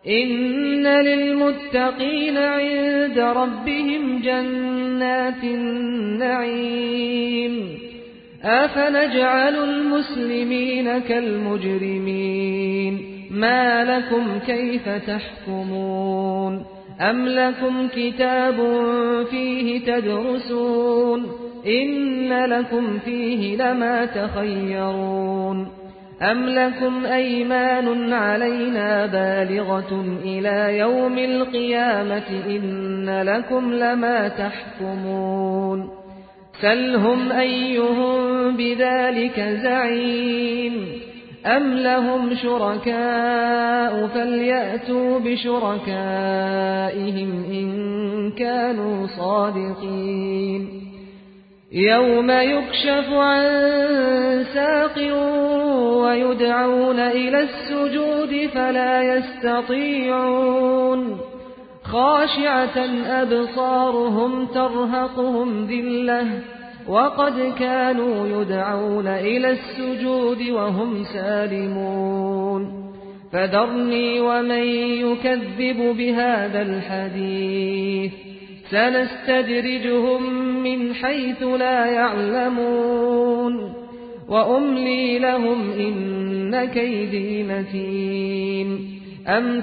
إن للمتقين عند ربهم جنات النعيم أفنجعل المسلمين كالمجرمين ما لكم كيف تحكمون أم لكم كتاب فيه تدرسون إن لكم فيه لما تخيرون أم لكم أيمان علينا بالغة إلى يوم القيامة إن لكم لما تحكمون سلهم أيهم بذلك زعيم أم لهم شركاء فليأتوا بشركائهم إن كانوا صادقين يوم يكشف عن ساق ويدعون إلى السجود فلا يستطيعون خاشعة أبصارهم ترهقهم ذلة وقد كانوا يدعون إلى السجود وهم سالمون فذرني ومن يكذب بهذا الحديث سنستدرجهم من حيث لا يعلمون وأملي لهم إن كيدي متين أم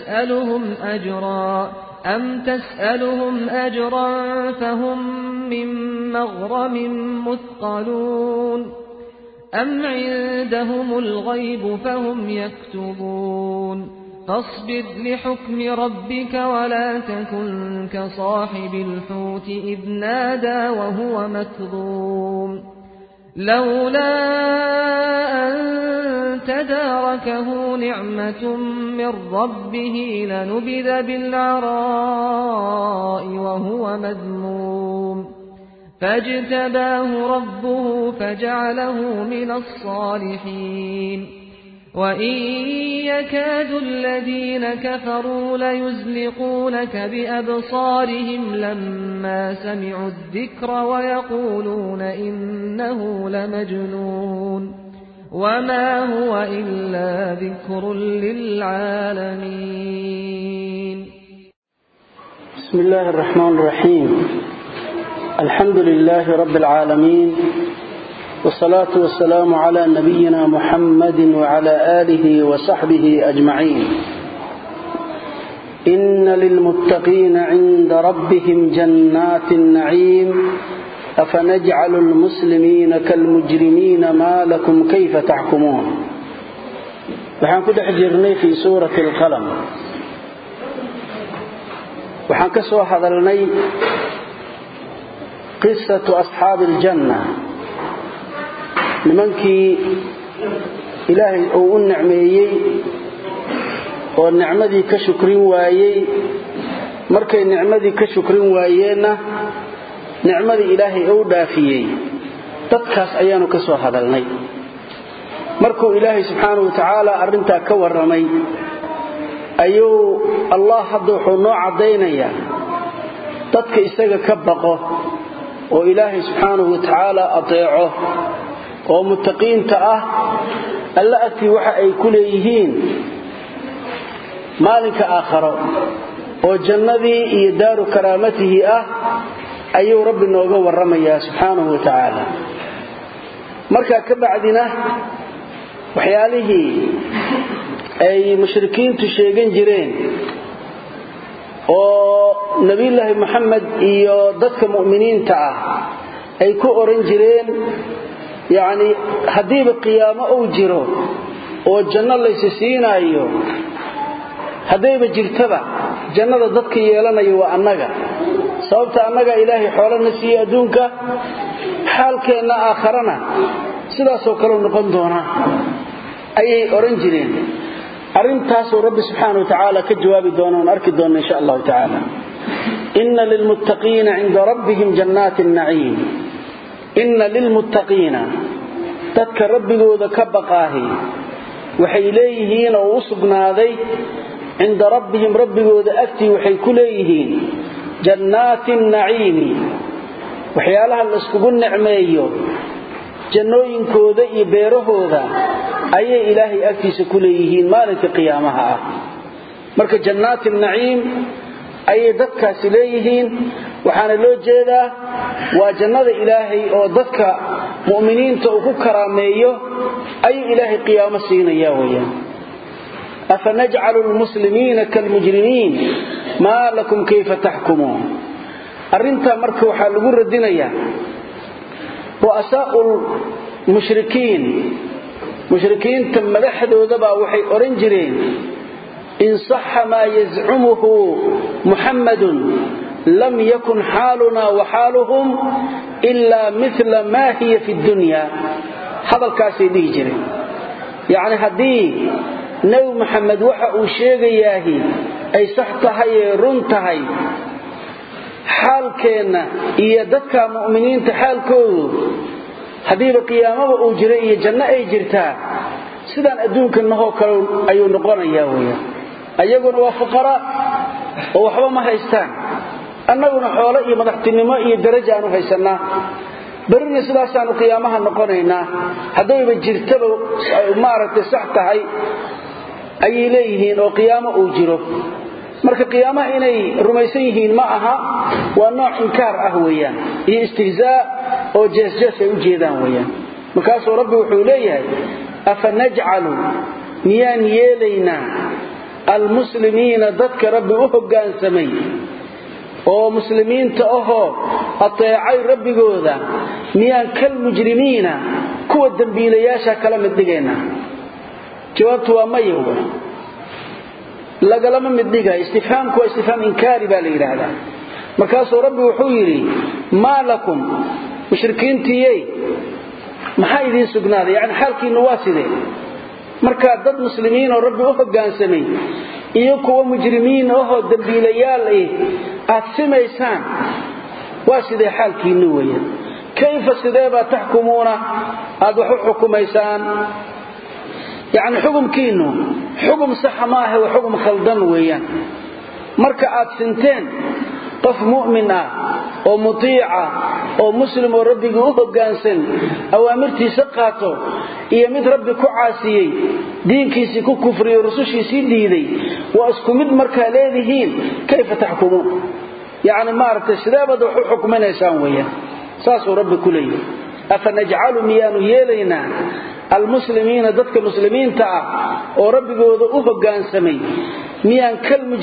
تسألهم أجرا فهم من مغرم مثقلون أم عندهم الغيب فهم يكتبون فاصبر لحكم ربك ولا تكن كصاحب الحوت إذ نادى وهو مكظوم لولا أن تداركه نعمة من ربه لنبذ بالعراء وهو مذموم فاجتباه ربه فجعله من الصالحين وإن يكاد الذين كفروا ليزلقونك بأبصارهم لما سمعوا الذكر ويقولون إنه لمجنون وما هو إلا ذكر للعالمين. بسم الله الرحمن الرحيم. الحمد لله رب العالمين والصلاة والسلام على نبينا محمد وعلى آله وصحبه أجمعين. إن للمتقين عند ربهم جنات النعيم أفنجعل المسلمين كالمجرمين ما لكم كيف تحكمون. وحان كده حجرني في سورة القلم وحان كسوا حضرني قصة أصحاب الجنة nimankii ilaahay uu u nicmeeyay oo nicmadii ka shukrin waayay markay nicmadii ka shukrin waayeenna nicmadii ilaahay uu dhaafiyay dadkaas ayaanu ka soo hadalnay markuu ilaahay subxaanahu wa ta'aala arinta ka waramay ayuu Allah hadda wuxuu noo cadeynayaa dadka isaga ka baqo oo ilaahay subxaanahu wa ta'aala adeeco oo muttaqiinta ah alla agtii waxa ay ku leeyihiin maalinka aakhiro oo jannadii iyo daaru karaamatihi ah ayuu rabbi nooga waramayaa subxaanahu wa ta'aala marka ka bacdina waxyaalihii ay mushrikiintu sheegan jireen oo nabiyullaahi maxamed iyo dadka mu'miniinta ah ay ku oran jireen يعني هديب قيامة أو جرو أو الجنة ليس سينايو هديب جرتبع جنة ضدك يلنا يوا أنجا صوبت أنجا إلهي حولنا سيا دونك حالك إن آخرنا سلا سوكرون نقندونا أي أورنجين أرنتاس رب سبحانه وتعالى كجواب دونا ونأرك دونا إن شاء الله تعالى إن للمتقين عند ربهم جنات النعيم إن للمتقين تذكر ربigooda ka baqaahi waxay leeyihiin oo usugnaday inda rabbihim rabbigooda agtii waxay ku leeyihiin jannatin na'iim waxyaalaha la isku nicmeeyo jannooyinkooda iyo beerahooda ayay ilaahay agtiisa ku leeyihiin maalinka qiyaamaha marka jannaatul naciim ay dadkaasi leeyihiin waxaana loo jeedaa waa jannada ilaahay oo dadka mu'miniinta uu ku karaameeyo ay ilaahay qiyaamo siinaya weeyaan afanaj'alu almuslimiina kalmujrimiin ma lakum kayfa tahkumun arinta marka waxa lagu radinayaa ru'asaa'ul mushrikiinta madaxdooda baa waxay oran jireen in sahha ma yaz'umuhu muhammadun lam yakun haluna wa haluhum illa mithla ma hiya fi dunya hadalkaasi dhigi jireen yaani hadii nabi muhammad waxa uu sheegayahay ay sax tahay run tahay xaalkeena iyo dadka mu'miniinta xaalkoodu hadii qiyaamada uu jiray iyo janno ay jirtaa sidaan adduunka nahoo kale ayuu noqonayaa weeyaa ayaguna waa fuqara oo waxba ma haystaan annaguna xoolo iyo madaxtinimo iyo darajo aanu haysanaa barina sidaasaanu qiyaamaha noqonaynaa hadayba jirtaba maaragtay sax tahay ay leeyihiin oo qiyaamo uu jiro marka qiyaamaha inay rumaysan yihiin ma aha waa nooc inkaar ah weeyaan iyo istihzaa oo jeesjees ay u jeedaan weeyaan markaas rabbi wuxuu leeyahay afanaj'alu miyaan yeelayna almuslimiina dadka rabbi u hoggaansamay oo muslimiinta ahoo ateecay rabbigooda miyaan kal mujrimiina kuwa dambiilayaasha kala mid dhigayna jawaabtu waa mayo lagalama mid dhigay istifhaamku waa istifhaam inkaari baa la yiraahdaa markaas rabbi wuxuu yiri ma lakum mushrikiintiyay maxaa idin sugnaaday yaani xalkiinu waa sidee marka dad muslimiin oo rabbi u hoggaansamay iyo kuwa mujrimiin oo dambiilayaal aad simaysaan waa sidee xalkiinu weeyaan kayfa sidaba tahkumuna aad wax xukumaysaan يعني حكم كينو حكم صح ما هو حكم خلدان ويان marka aad sinteen qof mu'min ah oo mutiica oo muslim oo rabbiga u hoggaansan awaamirtiisa qaato iyo mid rabbi ku caasiyay diinkiisa ku kufriyo rusushiisa diiday waa isku mid marka leedihiin kayfa tahkumun yaani ma aragtay sidaabada wuxuu xukminaysaan weeyaan saasoo rabbi ku leeyahay afanaj'alu miyanu yeelayna المسلمين ذاتك مسلمين تعا وربكوذا أفقان سمي ميان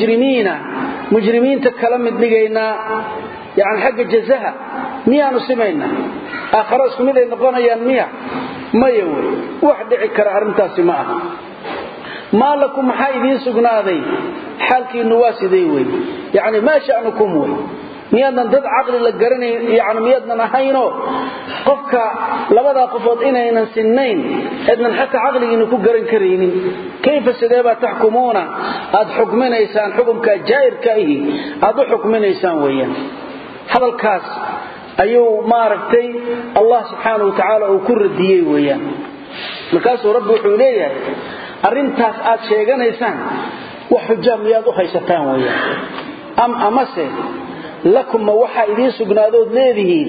مجرمين تكلم الدقينا يعني حق الجزاء ميان سمينا آخراسكم إذا نقونا ينميع ما يوي واحد عكر عرمتا سماء ما لكم حايدين سقنا ذي حالك النواسي ذيوي يعني ما شأنكم وي ميادنا ضد عقل لقرني يعني ميادنا نحينو قفك لبدا قفوض إنaynan سنين إذن حتى عقلي إنكو قرن كرينين كيف السدابة تحكمون أد حكمين إيسان حكمك جائر كأيه أد حكمين إيسان ويا هذا الكاس أيو ماركتي الله سبحانه وتعالى وكر الديي ويا الكاس ربي حوليه أرنتاس أد شيئان إيسان وحجام ميادو خيستان ويا أمسه لكم ما وحا إذين سقنادود ليدهين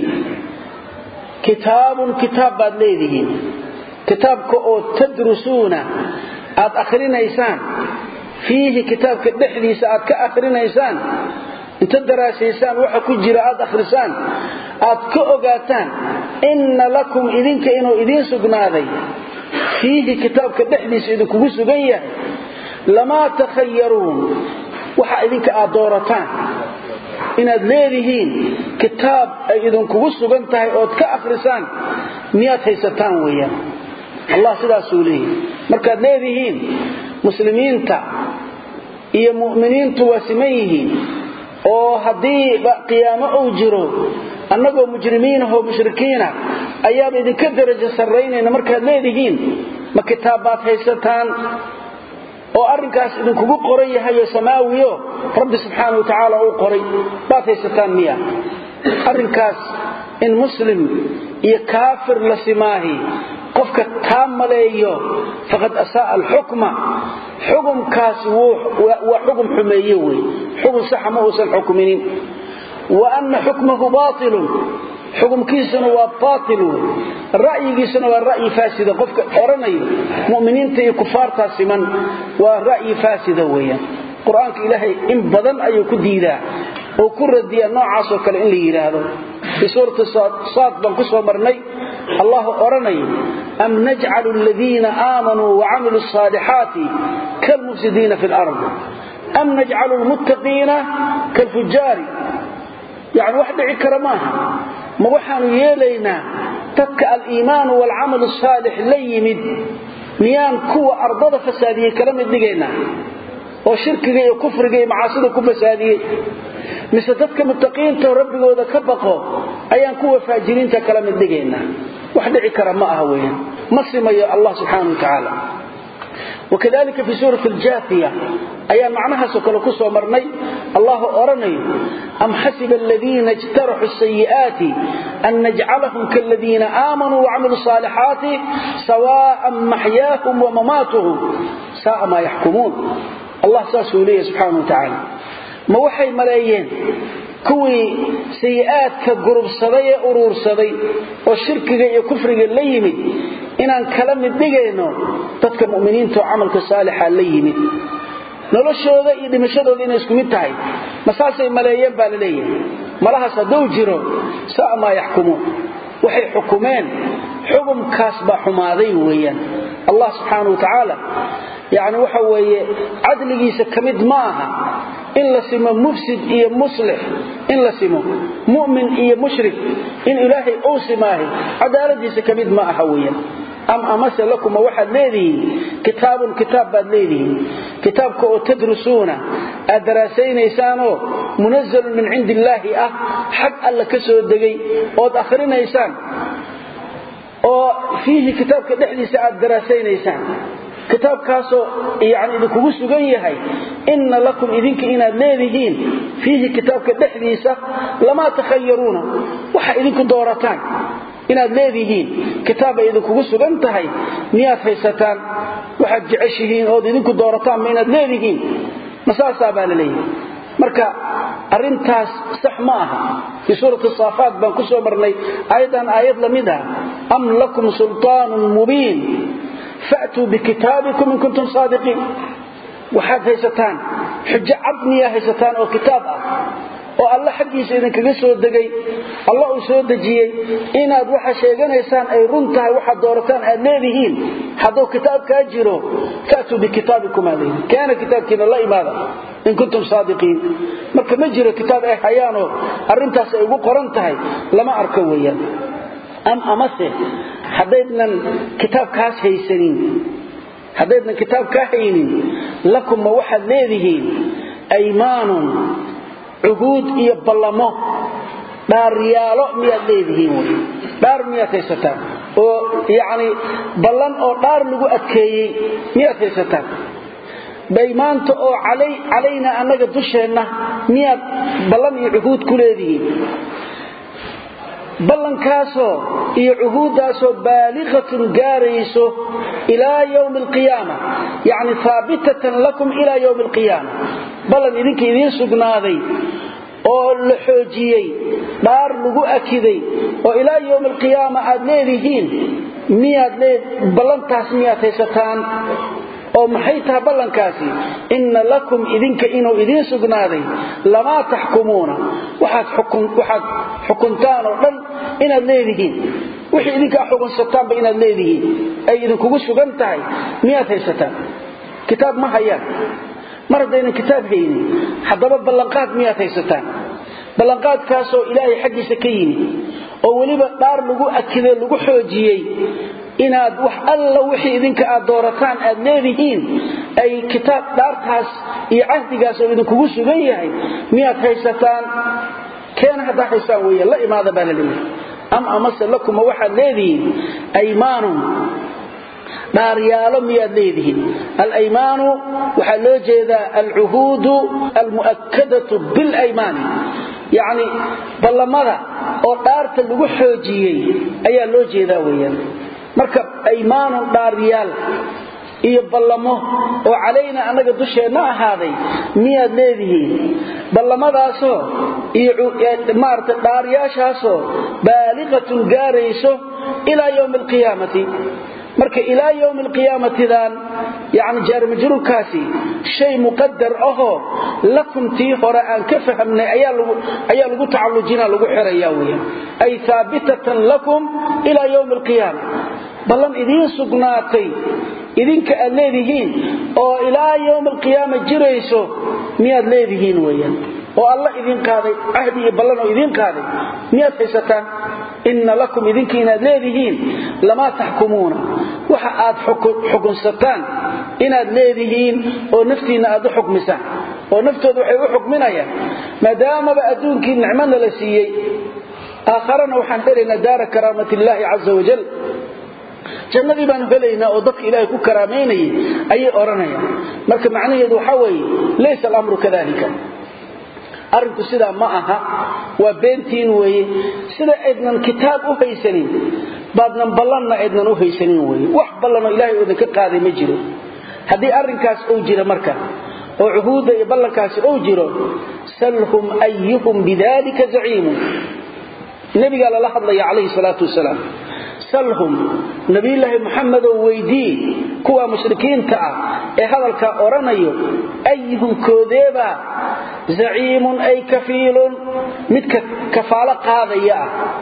كتاب بعد ليدهين كتاب كأو تدرسون آد آخرين إيسان فيه كتاب كدحدي ساعد كآخرين إيسان انت الدراس إيسان وحا كجر آد آخرسان آد كأوغاتان إن لكم إذين كإنو إذين سقنادي فيه كتاب كدحدي سيدكو سقيه لما تخيرون وحا إذين كآدورتان inaad leedihiin kitaab ay idin kugu sugan tahay oo ka akhrisaan miyaad haysataan weeyaan Allah sidaas uu leeyahay markaad leedihiin muslimiinta iyo mu'miniintu wasimayhiin oo hadii qiyaamo uu jiro annagoo mujrimiin oo mushrikiina ayaad idin ka darajo sareynayna markaad leedihiin ma kitaabaad haysataan oo arrinkaas idin kugu qoran yahay samaawiyo rabbi subhanahu wa ta'ala uu qoray baataysan miya arrinkaas in muslim iyo kaafir la simaahi qofka taamaleeyo faqad asaa al-hukma hukumkaas waa hukum xumeeyo way hukum sax ma uusan xukuminin wa anna hukmuhu baatil xukumkiisuna waa baatil ra'yigiisuna waa ra'yi faasida qofka oranayo mu'miniinta iyo kufaarta siman waa ra'yi faasida weeyaan quraanka ilaahay in badan ayuu ku diidaa oo ku radiya noocaas oo kale in la yiraahdo fi suuratu saad ban ku soo marnay allah oranay am naj'alu alladheena aamanu wa 'amilus salihati kal mufsidina fil ard am naj'alu almuttaqiina kal fujari يعني واحد عكرماها ما وحانو يلينا تك الإيمان والعمل الصالح ليمد ميان كوة أرضاد فسادية كلام الدقينا وشرك جاي وكفر جاي معاصده كفسادية مثل تك متقين توربي وذا كبقوا أيان كوة فاجرين تكلام الدقينا واحد عكرماها وين مصيما يا الله سبحانه وتعالى وكذلك في سورة الجاثية أيام معناها سكالكوس ومرني الله أرني أم حسب الذين اجترحوا السيئات أن نجعلهم كالذين آمنوا وعملوا الصالحات سواء محياهم ومماتهم ساء ما يحكمون الله سأسوليه سبحانه وتعالى ما وحي ملايين كوي سيئات كقرب صدي أرور صدي والشرك يكفر الليمي إنان كلام الدقينو تدك المؤمنين تو عملك صالحا الليمي noloshooda iyo dhimashadooda inay isku mid tahay masaasay maleeyeen baa leeyahay malaha sadoo jiro saama yaxkumo waxay xukumeen xukumkaas ba xumaaday weeyaan Allah subhanahu wa ta'ala yaani waxa weeye adligiisa kamid maaha in la simo mufsid iyo muslih in la simo mu'min iyo mushrik in ilaahay oo simaahi adaladiisa kamid maaha weeyaan أم أمس لكم واحد ليدي كتاب بعد ليدي كتابك تدرسون الدراسين إنسانه منزل من عند الله حق الله كسر الدقي وآخرين إنسان وفيه كتابك نحدي ساعة دراسين إنسان كتاب كاسو يعني إذا كوسو جاي إن لكم إذنك إن ليديين فيه كتابك نحدي لما تخيرون وح إذنك دورتان inaad leedihiin kitaab ay idinku sugan tahay niyaad haysataan waxaad jeceshihiin oo idinku doorataan ma inaad leedihiin masaasa baa leeyahay marka arintaas sax ma aha fi suuratu saafat baan ku soo marnay aydan ayad lamida am lakum sultaanun mubin fa'tu bikitabikum in kuntum saadiqin waxaad haysataan xujja abniya haysataan oo kitaab ah oo alla xaqiisa idin kaga soo dagay Allah uu soo dajiyay inaad waxa sheeganaysaan ay runtahay waxa doorataan aad leedihiin hadoo kitaabka jiro kaatu bi kitaabikum alayhi kana kitaabkiina la imaada in kuntum saadiqiin marka ma jiro kitaab ay hayaano arintaas ay ugu qoran tahay lama arko weeyaan am amase hadaynan kitaabkaas haysanin hadaynan kitaabka haynin lakum ma waxa leedihiin aymaanun عهود iyo ballamo dhaariyaalo miyaad leedihiin dhaar miyaad haysataan oo yaani ballan oo dhaar lagu adkeeyay miyaad haysataan baymaanta oo calayna anaga dusheena miyaad ballan iyo cuhuud ku leedihiin ballankaasoo iyo cuhuudaasoo baaliqatun gaarayso ilaa yawm alqiyaama yaani thaabitatan lakum ilaa yawm alqiyaama ballan idinka idin sugnaaday oo la xoojiyay dhaar lagu akiday oo ilaa yawm alqiyaama aad leedihiin miyaad ballantaas miyaad haysataan oo maxay tahay ballankaasi inna lakum idinka inuu idin sugnaaday lama tahkumuna waxaad xukuntaan oo dhan inaad leedihiin wixii idinka xukunsataan ba inaad leedihiin ay idinku sugan tahay miyaad haysataan kitaab ma hayaan maradayna kitaab hayni hadaba ballanqaad miyaad haysataan ballanqaadkaasoo ilaahay xaqiisa ka yimi oo waliba dhaar lagu akiday lagu xoojiyay inaad wax alla wixii idinka aad doorataan aad leedihiin ay kitaab dhaartaas iyo ahdigaas oo idinku sugan yahay miyaad haysataan keen hada haysaan weeye la imaada balaliin am amasallakum waxa leedihiin aymaanun dhaariyaalo miyaad leedihiin al-aymaanu waxa loo jeedaa al-uhuud al-muakkadatu bil-aymaan yaani ballamada oo dhaarta lagu xoojiyay ayaa loo jeedaa weeyaan marka aymaanu dhaariyaal iyo ballamo oo calayna anaga dusheena ahaaday miyaad leedihiin ballamadaasoo iyo maarta dhaariyaashaasoo baaliqatun gaarayso ilaa yawm alqiyaamati marka ilaa yawm alqiyaamati dan yaani jaar majruurkaasi shay muqaddar aho lakum tii hore aan ka fahamnay ayaa lagu tacallujina lagu xiraya weeyaan ay thabitatan lakum ila yawm alqiyaamah ballan idin sugnaatay idinka aad leedihiin oo ilaa yawm alqiyaamah jirayso miyaad leedihiin weeyaan oo Allah idin qaaday ahdi iyo ballan oo idin qaaday miyaad haysataan inna lakum idinkiina leedihiin lama tahkumuna waxa aad xukunsataan inaad leedihiin oo naftiina aad xukmisaan oo naftoodu waxay u xukminayaan maadaama adduunkii nicmada la siiyay aakharana waxaan helaynaa daar karaamatillahi azza wa jalla jannadii baan helaynaa oo dadka ilaahay ku karaameynay ayay oranayaan marka macnaheedu waxa weeye laysa al-amru kadhalika arinku sida ma aha waa beentiin weeye sida idnan kitaab u haysanin baadnan ballanna idnan u haysanin weeye wax ballan ilaahay oo ka qaaday ma jiro hadii arinkaas oo jira marka oo uhuud iyo ballankaas oo jiro salhum ayyuhum bidalika za'im nabiga la hadlaya alayhi salatu wassalam salhum nabiillahi muhammad oo weydii kuwa mushrikiinta ah ee hadalka oranayo ayyuhum koodeeba za'iimun ay kafiilun midka kafaala qaadaya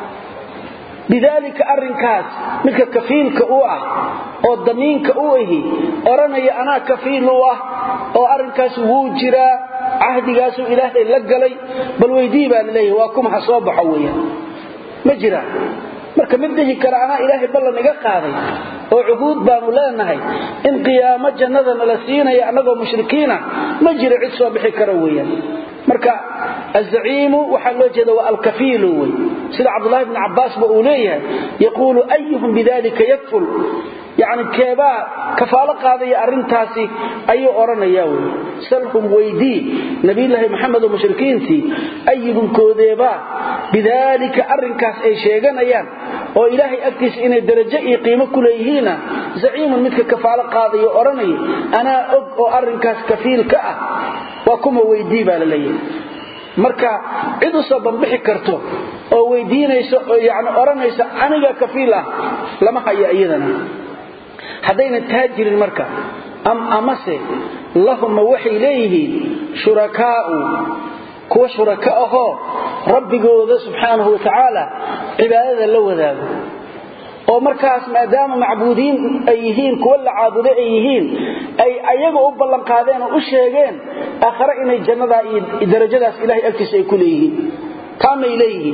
bidalika arrinkaas midka kafiilka u ah oo damiinka u ahi oranaya ana kafiil u ah oo arrinkaas wuu jira ahdigaas ilaahay la galay bal weydii baan leeyahay waa kuma soo baxo weeyaan ma jira marka midii kala ana ilaahay ballan iga qaaday oo uhuud baanu leenahay in qiyaamo jannada la siinayo anagoo mushrikiina ma jira cid soo bixi kara weeyaan marka az-za'iim waxa loo jeedo waa al-kafiil way sida Abdullah ibn Abbas ba uu leeyahay yaqulu ayyuhum bidalika yakful يعني كيبا كفالة قاضية أرنتاسي أي أورنا ياوي سلهم ويدي نبي الله محمد ومشركين تي أيهم كوديبا بذلك أرنكاس أي شيئا أيام وإلهي أكتس إن الدرجة قيمة كليهينا زعيم مثل كفالة قاضية أورنا أنا أرنكاس كفيل كأه وكما ويدي بالليل marka cid u soo banbixi karto oo weydiinayso yaani oranaysa aniga kafiila lama haya iyadana hadayna taajirin marka amase lahum waxay leeyihiin shurakaa kuwa shuraka aho rabbigooda subhanahu wa ta'ala cibaadada la wadaago oo markaas maadaama macbuudiin ay yihiin kuwa la caabudo ay yihiin ay ayaga u ballan qaadeen oo u sheegeen aakhira inay jannada iyo darajadaas ilaahay agtiisa ay ku leeyihiin kama ilayhi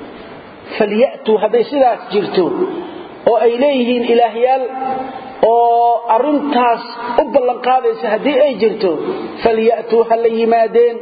falyatu haday sidaas jirto oo ay leeyihiin ilaahiyal oo arintaas u ballan qaadaysa hadii ay jirto falyatu hal yimaadeen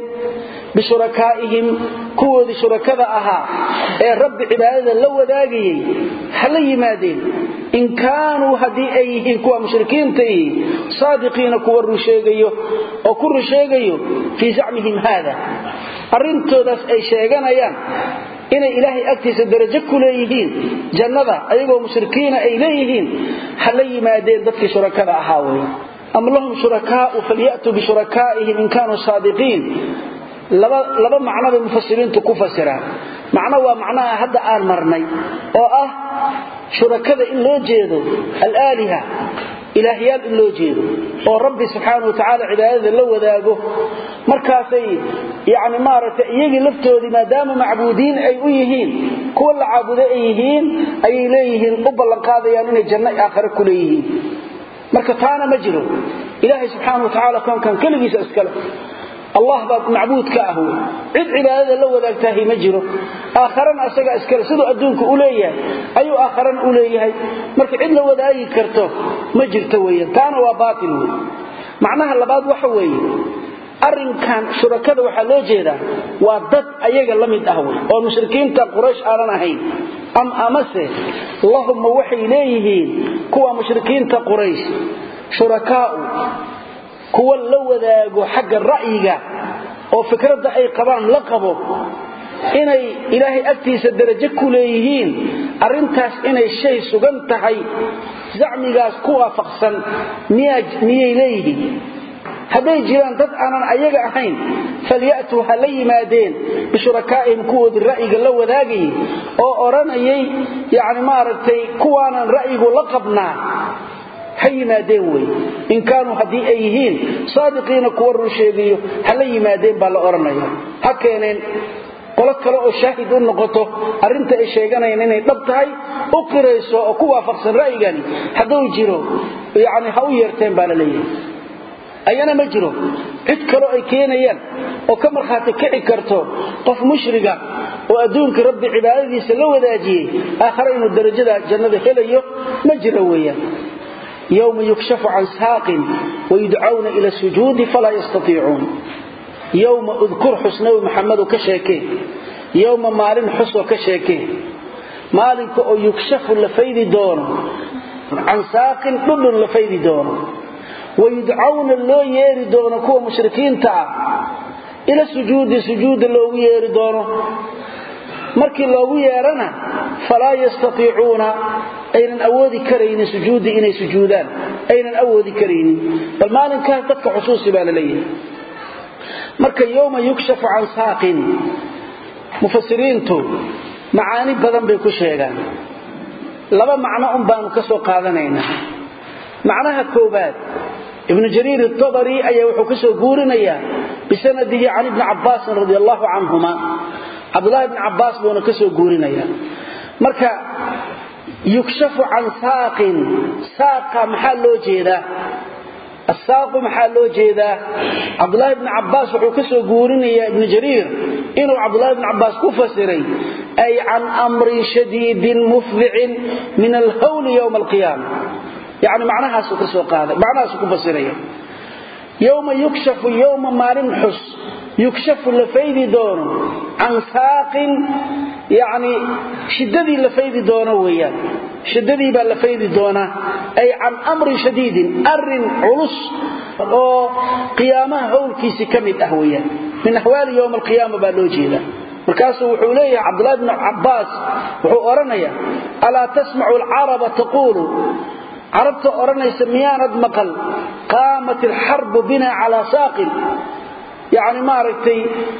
بشركائهم كود شركada aha ee rabbi cibaadada la wadaagayay hal yimaadeen in kaanu hadii ay yihiin kuwa mushrikiinta saadiqiina kuwa rusheegayo oo ku rusheegayo fi za'mihim hada arintoodas ay sheeganayaan inay ilaahay agtiisa darajo ku leeyihiin jannada ayagoo mushrikiina ay leeyihiin hal yimaadeen dadkii shurakada ahaa way am lahum shurakaa falyatu bi shurakaa'ihim in kaanu saadiqiin laba macna bay mufassiriintu ku fasiraan macna waa macnaha hadda aan marnay oo ah shurakada in loo jeedo al-aaliha ilaahiyal in loo jeedo oo rabbi subhanahu wa ta'ala cibaadada la wadaago markaasay yaani maarata iyagi laftoodi maadaama macbuudiin ay u yihiin kuwa la caabudo ay yihiin ay leeyihiin u ballan qaadayaan inay janno aakhira ku leeyihiin marka taana ma jiro ilaahay subhanahu wa ta'ala kan kaligiisa iskala الله باب معبود كاهو عيد عبادة لو ذاكتاهي مجره آخران أساق أسكال سدو أدونك أوليه أيو آخران أوليه مرك عيد لو ذاكي كرتو مجر تويه كانوا وباطل معناها اللباد وحوي أرن كان شركة وحلو جيدا وضد أيها اللمد أهوي والمشركين تقريش آلنا هين أم أمسه اللهم وحي إليهين كوا مشركين تقريش شركاء kuwa la wadaago xagga ra'yiga oo fikradda ay qabaan la qabo inay ilaahay agtiisa darajo ku leeyihiin arintaas inay shay sugan tahay zacmigaas ku waafaqsan miyay leeyihiin haday jiraan dad aanan ayaga ahayn falyatu halayimaadeen bishurakaa'ihim kuwa ra'yiga la wadaagay oo oranayay yaani maaragtay kuwaanan ra'yigu la qabnaa haymaadeen way in kaanu hadii ay yihiin saadiqiina kuwa run sheegayo hal yimaadeen baa la oranaya ha keeneen qolo kale oo shaahid u noqoto arinta ay sheeganayeen inay dhab tahay u qirayso oo ku waafaqsan ra'yigani haduu jiro yaani ha u yeerteen baa la leeyahay ayana ma jiro cid kale ay keenayaan oo ka marxaati kici karto qof mushriga oo adduunka rabbi cibaadadiisa la wadaajiyay aakhira inuu darajada jannada helayo ma jiro weeyaan yawma yukshafu an saaqin wa yud'auna ila sujudi fala yastati'un yawma udhkur husnawi muhammad ka sheekay yawma maalin xuso ka sheekay maalinka oo yukshafu la faydi doono an saaqin dhudhun la faydi doono ويدعون لو ييري دونه كو مشركين تا الى سجود لو ييري دونه markii loogu yeerana fala yastati'una aynan awoodi kareen sujuudi inay sujuudaan aynan awoodi kareen bal maalinka dadka xusuusi baa leeyahay marka yawma yukshafu an saaqin mufassiriintu macaani badan bay ku sheegaan laba macno baan ka soo qaadanaynaa macnaha koobaad ابن جرير الطبري أيه وحكسه قورنيا بسنده عن ابن عباس رضي الله عنهما عبد الله بن عباس بونكسه قورنيا مركا يكشف عن ساق محل جيدا الساق محل جيدا عبد الله بن عباس وحكسه قورنيا ابن جرير إنه عبد الله بن عباس كفسري أي عن أمر شديد مفضع من الهول يوم القيامة يعني معناها سكسو قاده معناها سكو فسريه يوم يكشف يوم مارن حس يكشف لفيد دون عن ساق يعني شددي لفيد دون ويان شددي با لفيد دون اي عن امر شديد ارن علص او قيامه هولكيس كميد اهويا من احوال يوم القيامه با لو جيدا markaasuu wuxuu leeyahay Abdullah ibn Abbas wuxuu oranaya ala tasma'u al-arab taqulu عربت أرني سميانة مقل قامت الحرب بنا على ساق يعني ما رأيتي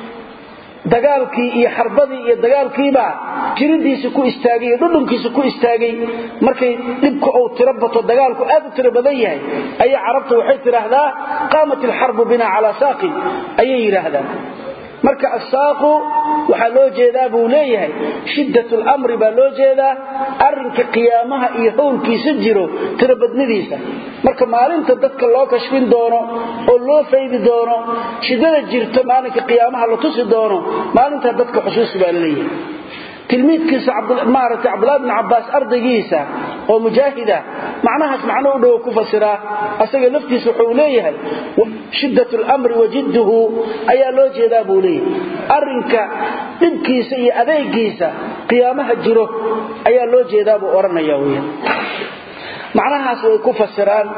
دقالكي إيا حربضي إيا دقالكي با جريدي سكو استاقي دلنكي سكو استاقي مركي لبكو أو تربطوا دقالكو آدو تربضيه أي عربت وحيت رهدا قامت الحرب بنا على ساق أي رهدا marka asaaqo waxa loo jeedaa buu leeyahay shiddatul amri ba loo jeedaa arinka qiyaamaha iyo howlkiisa jiro tirabadnidiisa marka maalinta dadka loo kashfin doono oo loo faydi doono shiddada jirto maalinka qiyaamaha la tusi doono maalinta dadka xusuus baa leeyahay tilmiidkiisa Abdullah ibn Abbas ardaygiisa oo mujaahida macnahaas macno u dhow ku fasira asaga laftiisa wuxuu leeyahay shiddatul amri wajidduhu ayaa loo jeedaa buu leeyahay arinka dibkiisa iyo adeegiisa qiyaamaha jiro ayaa loo jeedaa buu oranayaa weeyaan macnahaas way ku fasiraan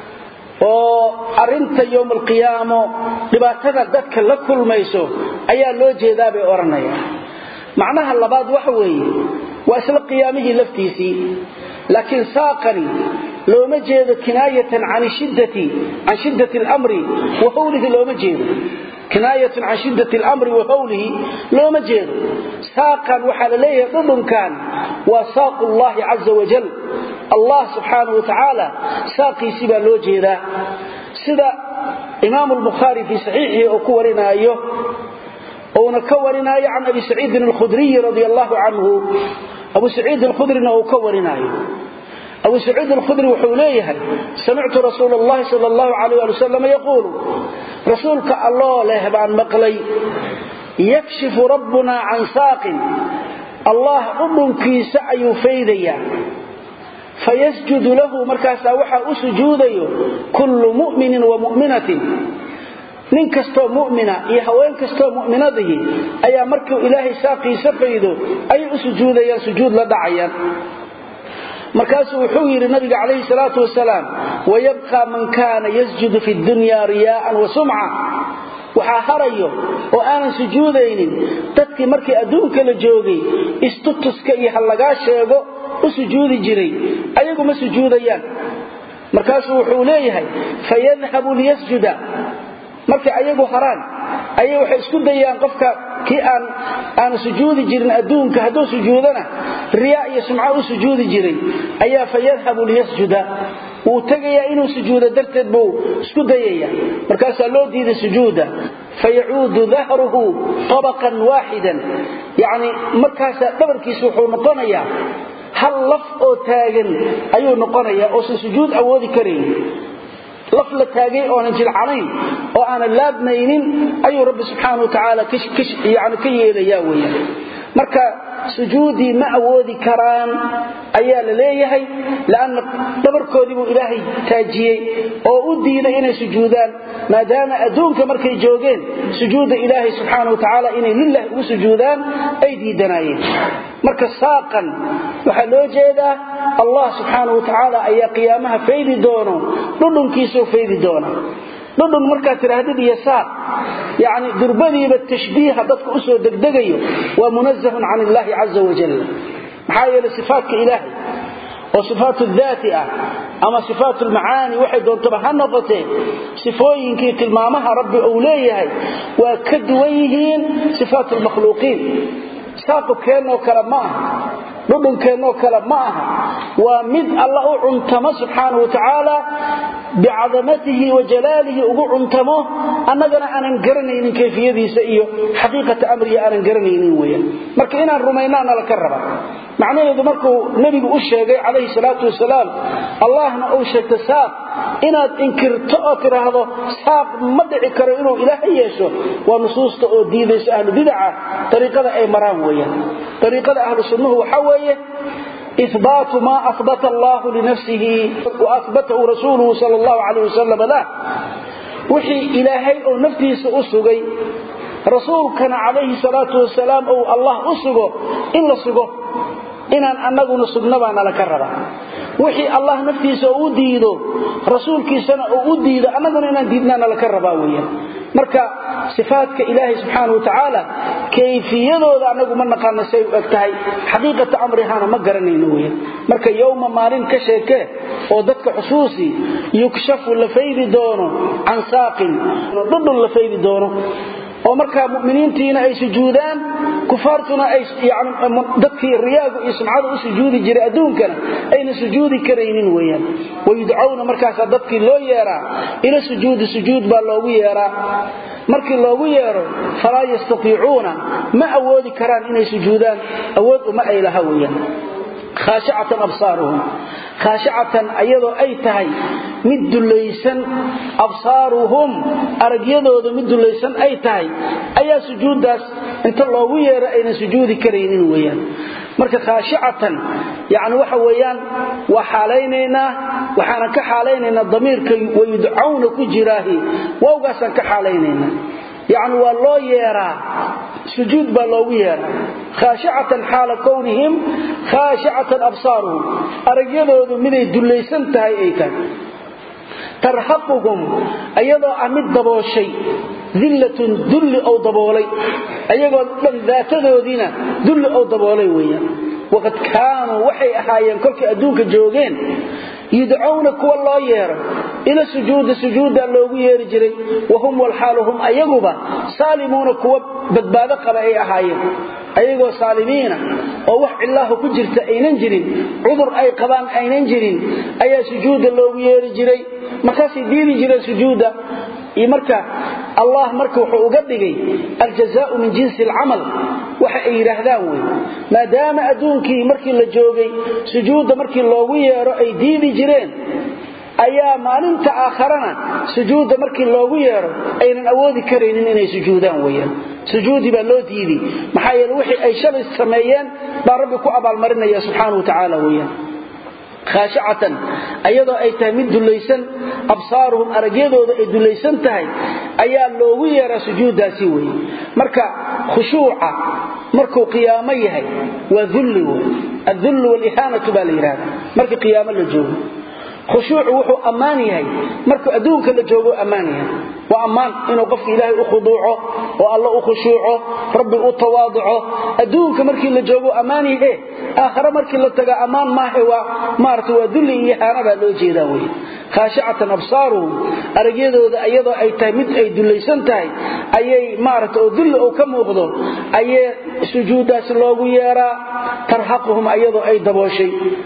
oo arinta yawm al-qiyaamo dhibaatada dadka la kulmayso ayaa loo jeedaa bay oranayaan معناها اللباد وحوي واسل قيامه لفتيسي لكن ساقني لو مجيد كناية عن شدة الأمر وهوله لو مجيد كناية عن شدة الأمر وهوله لو مجيد ساقا وحال ليه ضمن كان وساق الله عز وجل الله سبحانه وتعالى ساقي سبا لو جيدا سيدا إمام البخاري في صحيحه أكورنا أيه ونكورنا عن أبي سعيد الخدري رضي الله عنه أبو سعيد الخدري نكورنا أبو سعيد الخدري وحوليه سمعت رسول الله صلى الله عليه وسلم يقول رسولك الله له عن مقلي يكشف ربنا عن ساق الله أمك سعي فيديا فيسجد له مركاسا وحا أسجودي كل مؤمن ومؤمنة nin kasto mu'mina iyo haween kasto mu'minadihi ayaa markuu ilaahay saaqiisa faydo ay u sujuudayaan sujuud la dhacayaan markaasuu wuxuu yiri nabiga kaleey salaatu wasalaam wayabqa man kana yasjudu fi dunya riya'an wa sum'a waxa harayo oo aanan sujuudaynin dadkii markii adduunka la joogay istutuska iyo halaga sheego u sujuudi jiray ayagu ma sujuudayaan markaasuu wuxuu leeyahay fayadhhabu liyasjuda markii ayagu haraan ayay waxay isku dayaan qofka kii aan sujuudi jirin adduunka haduu sujuudana riyaa iyo sumca u sujuudi jiray ayaa fayadhabu liyasjuda وتجي إنه سجود درت بو سكديا مركز الله ديد سجودا فيعود ظهره طبقا واحدا يعني مركز دبرك سوحو نقنيا هل لف أو تاجن أيو نقنيا أو سجود أو ذكرين لف لتاجي أو نجل عليه أو أنا لابنين أيو رب سبحانه وتعالى كش يعني كي يلياويا marka sujuudi ma awoodi karaan ayaa la leeyahay laana dabarkoodii buu ilaahay taajiyay oo u diiday inay sujuudaan maadaama adoonka markay joogeen sujuuda ilaahay subhanahu wa ta'ala inay lillahi u sujuudaan ay diidanayeen marka saaqan waxa loo jeedaa Allah subhanahu wa ta'ala ayaa qiyaamaha faydi doono dhulunkiisu faydi doona dhulun marka tiraahdo yasaaq يعني دربني بالتشبيه ضدك أسوى دقدقيه ومنزه عن الله عز وجل محايا لصفاتك إلهي وصفات الذاتئة أما صفات المعاني واحد وانتبه النظتين صفوين كي تلمامها رب أوليه وكدويهين صفات المخلوقين ساقب كأنه كلام معها ضدن كأنه كلام معها ومد الله عنتم سبحانه وتعالى بعظمته وجلاله وعنتمه أننا أنا نقرنين كيفية سئية حقيقة أمري أنا نقرنين ويا مركينا الرمينان لكربا معناه إذا مركو نبي أشهد عليه الصلاة والسلام الله أشهد تساق إن إنكرت أكر هذا ساق مدعي كرئينه إلهي يسوع ونصوص تؤديد أهل بدعة طريقة أي مرام ويا طريقة أهل السنة وحوية إثبات ما أثبت الله لنفسه وأثبته رسوله صلى الله عليه وسلم له وحي إلهي أو نفسه سأسغي رسول كان عليه الصلاة والسلام أو الله أسغه إلا سغه إنان أنه نسغنبانا لكربا وحي الله نفسه سأوديده رسول كيسان أوديده أنه إنان ديدنا لكربا ويا marka sifaadka ilaahay subhanahu wa ta'ala kayfiyadooda anagu ma naqaan say u egtahay xaqiiqata amrihana ma garanayno weey marka yawma maalin ka sheeke oo dadka xusuusi yukshafu la faydi doono an saaqin dadul la faydi doono oo marka mu'miniintiina ay sujuudaan kufaartuna ay yaani dadkii riyaagu iyo sumcada u sujuudi jiray adduunkana ayna sujuudi kareynin weeyaan wayud'auna markaas dadkii loo yeeraa ila sujuud baa loogu yeeraa markii loogu yeero fala yastati'uuna ma awoodi karaan inay sujuudaan awood uma ay laha weeyaan خاشعة أبصارهم خاشعة أيضا أي تهي مد ليسن أبصارهم أرجيضوا مد ليسن أي تهي أي سجود داس انت الله ويا رأينا سجود كرينين ويا مركا خاشعة يعني وحويان وحاليننا وحانا كحاليننا الضمير ويدعون كجراهي ووقاسا كحاليننا يعني والله يرى سجود بالله يرى خاشعة حال كونهم خاشعة أبصارهم أرجلوا من الدليسن تهي أيتان ترهقهم أيضا أمد ضبو الشيء ذلة ذل أو ضبولي أيضا ذات ذودين ذل أو ضبولي ويا وقد كانوا وحي أحايا كلك أدونك الجوغين يدعونك والله يرى إلى سجود اللوغو يرجري وهم والحالهم أيقوبا سالمون كواب بدبادق رأي أحايا أيقوا سالمين ووح الله كجرت أينن جرين عذر أي قبان أينن جرين أي سجود اللوغو يرجري مكاسي ديري جري سجودا marka Allah marka wuxuu uga dhigay aljazaa'u min jinsi al'amal waxa ay yiraahdaan way maadaama adduunkii markii la joogay sujuuda markii loogu yeero ay diidi jireen ayaa maalinta aakhirana sujuuda markii loogu yeero aynan awoodi kareenin inay sujuudaan weeyaan sujuudi baa loo diidi maxaa yeelay wixii ay shalay sameeyeen baa rabbi ku abaal marinaya subhanahu wa ta'ala weeyaan خاشعة أيضا أي تهمد دليسان أبصارهم أرجيدوا دليسان تهي أيا اللوغي يرى سجود سوي مركا خشوعة مركا قياميه وذل الذل والإهانة بالإرادة مركا قيام اللجوه خشوع وحو أمانيه مركا أدونك اللجوه أمانيه وأمان إنه قف إلهي أخضوعه والله أخشوعه ربي أتواضعه أدونك مركا اللجوه أمانيه آخر مركا اللتقى أمان ما هو مارت وذل إيهانا بالوجه ذاوي خاشعة أبصارهم أرجيدوا أيضا أي تهمد أي دليسان تهي أي مارت أو ذل أو كم أخضر أي سجودا سلوغو يرى ترهقهم أيضا أي دبوشي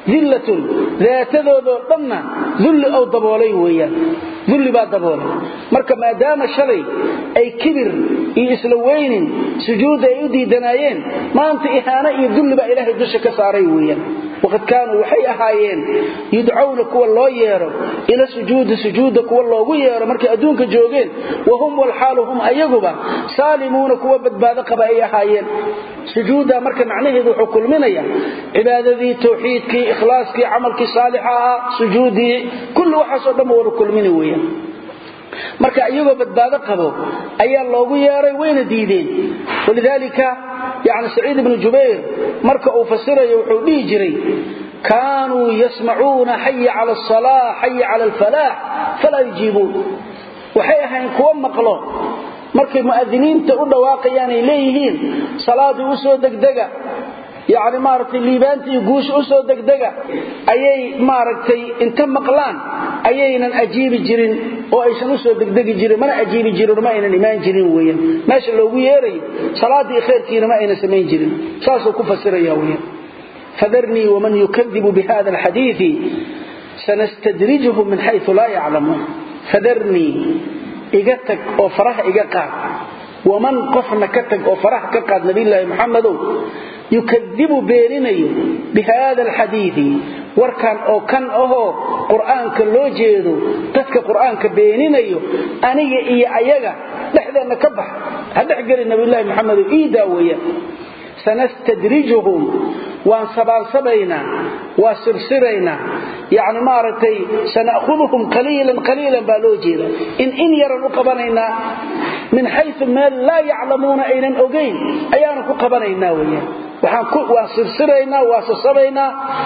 dillatun daatadooda dhanna dulli oo daboolay weeyaan dulli baa daboolay marka maadaama shalay ay kibir iyo isla weynin sujuud ay u diidanayeen maanta ihaana iyo dulli baa ilaahay dusha ka saaray weeyaan waqad kaanu waxay ahaayeen yud'awna kuwa loo yeero ila sujuuda kuwa loogu yeero markay adduunka joogeen wahum wal haluhum ayaguba saalimuuna kuwa badbaado qaba ay ahaayeen sujuuda marka macnaheedu wuxuu kulminaya cibaadadii tawxiidkii ikhlaaskii amalkii saalixa sujuudi kullu waxa soo dhamo wada kulmini weeyaan marka ayagoo badbaado qabo ayaa loogu yeeray wayna diideen walidaalika يعني سعيد بن جبير مركا أفسره وحوديه جري كانوا يسمعون حي على الصلاة حي على الفلاح فلا يجيبون وحيها ينكوان مقلون مركا المؤذنين تقول واقعيان إليهين صلاة وسو دقدقة يعني مارتي الليبانتي يقوش أسو دقدقة أيي مارتي انتم مقلان أيينا أجيب جرين وأيسان أسو دقدقة جرين من أجيب جرين ما إنا إيمان جرين ويا ماشي لو ويري صلاة خير كينا ما إنا سمين جرين ساسو كفسر يا ويا فذرني ومن يكذب بهذا الحديث سنستدرجهم من حيث لا يعلمون فذرني إجتك وفرح إجقاد ومن قفنا كتك وفرح كقاد نبي الله محمد يكذب بيننا بهذا الحديث وركان أو كان أهو قرآن كلو جيدو تذك قرآن كبيننا أني إيا أيغا لحظة نكبح هذا حقر النبي الله محمد إيدا ويا سنستدرجهم وانصبال سبينا وسرسرينا يعني مارتي سنأخذهم قليلا بالوجيلا إن يرى قبنينا من حيث ما لا يعلمون أين أوجين أيانا قبنينا ويا وسرسرينا وسصبينا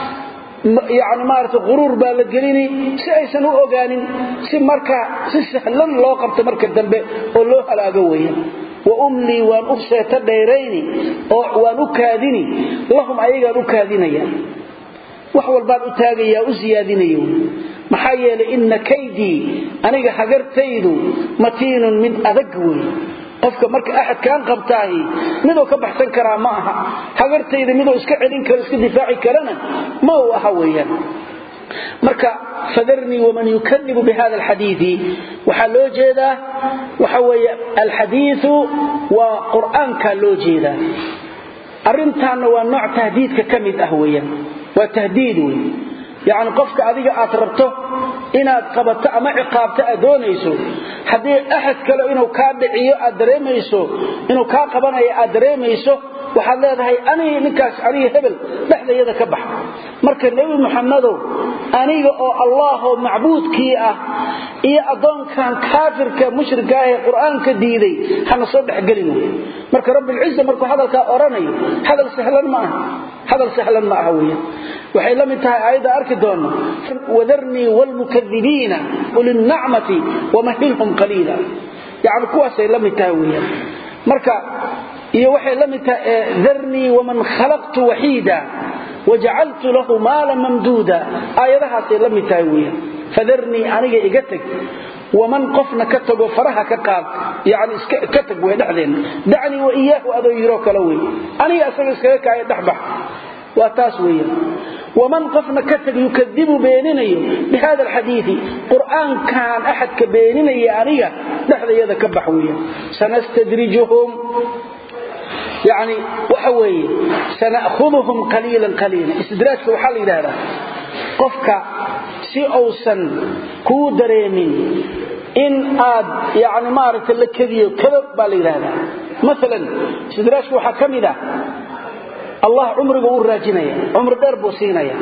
يعني مارت غرور بالجريني سيسن أوجانين سمركا سهلا لو قبت مركا الدنبه ولو على جويا وأملي وأن أفسي تديريني وأن أكاديني اللهم أيها أكاديني وحوال بان أتاقيا أزياديني محايا لإن كيدي أنيقى حقرتيدو متين من أذقوي قفك مركا أحد كان قبتاهي مدو كبحسن كرا معها حقرتيدي مدو اسكعلين كالسك دفاعي كلنا ما هو أحويا مركا فذرني ومن يكذب بهذا الحديث وحلو جيدا وحوي الحديث وقرآن كالو جيدا أرنتان ونوع تهديد كمد أهويا وتهديد يعني قفك أذيك أتربته إنا قبطت أما عقابت أدونيسو حدي أحد كلو إنه كابعي أدريميسو إنه كاقبنا أدريميسو waxaad leedahay aniga ninkaas aniga hebel dhaxdayada ka bax marka nabi maxamedo aniga oo allah oo macbuudkii ah iyo adoonkan kaafirka mushrika ah ee quraanka diiday hana soo dhaxgalino marka rabbil izza markuu hadalka oranayo hadal sahlan ma aha weeye waxay la mid tahay ayada arki doono wadarni wal mukaththibiina ulil ni'mati wamahilhum qalila yaani kuwaasay la mid tahay weeye marka iyo waxay la mid tahay dharni waman khalaqtu wahida waja'altu lahu maalan mamduda ayadahaas la mid tahay weeye fadarni aniga iga tag waman qofna ka tago faraha ka qaad yaani iska ka tag way dhaxdeen dacni wa iyaahu adoo yiro kala weeye aniga asaga iska kaay dhaxbax waa taas weeye ومن قفنا كتب يكذب بيننا بهذا الحديث قرآن كان أحد كبيننا يانيا نحن يذا كبحويا سنستدرجهم يعني وحوي سنأخذهم قليلا استدراج وحال إلى هذا قفك سيئوسا كودريمين إن آد يعني مارت لكذي كذب بالإلهة مثلا استدراج وحكم ذا الله عمره وراجنيا عمر درب وسينيا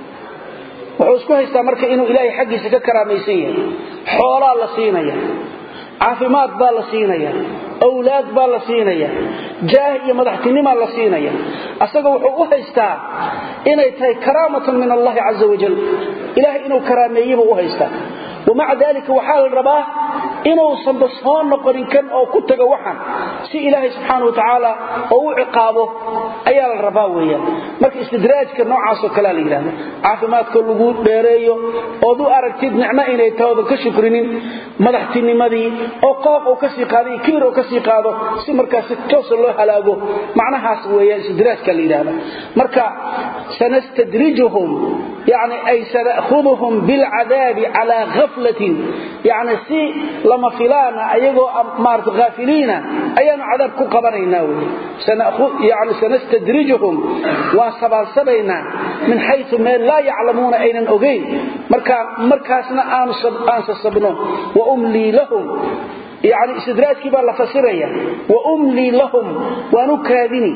وحسكو هيستا marka inuu ilaahay xaqiisa ka karaamaysan xoolo la siinaya caafimaad baa la siinaya awlaad baa la siinaya jaah iyo madaxtinimo la siinaya asaga wuxuu u haystaa inay tahay karaamatan min Allah azza wa jalla ilaahay inuu karaameeyo u haystaa ومع ذلك وحال الرباه inuusan basoo noqonin kan oo ku taga waxan si ilaahay subxaanahu wa ta'ala oo u ciqaabo ayaa la rabaa weeyaan marka istidraajka noocaas oo kala la yiraahdo caafimaadka lagu dheereeyo oo du aragtid nicmo inay taado ka shukrinin madaxtinimadii oo qooq oo ka sii qaaday kiir oo ka sii qaado si markaas toos loo halaago macnahaas weeyaan istidraajka la yiraahdo marka sanastadrijuhum yani ay sanakhuduhum bil adabi ala ghaflatin yani si lama filana ayagoo maarta ghafilina ayaan cadaab ku qabanayna يعني سنستدرجهم وسبالسبينا من حيث ما لا يعلمون أين أغين مركاسنا آنسسبنا وأملي لهم يعني استدراج كبار لفسرية وأملي لهم ونكاذني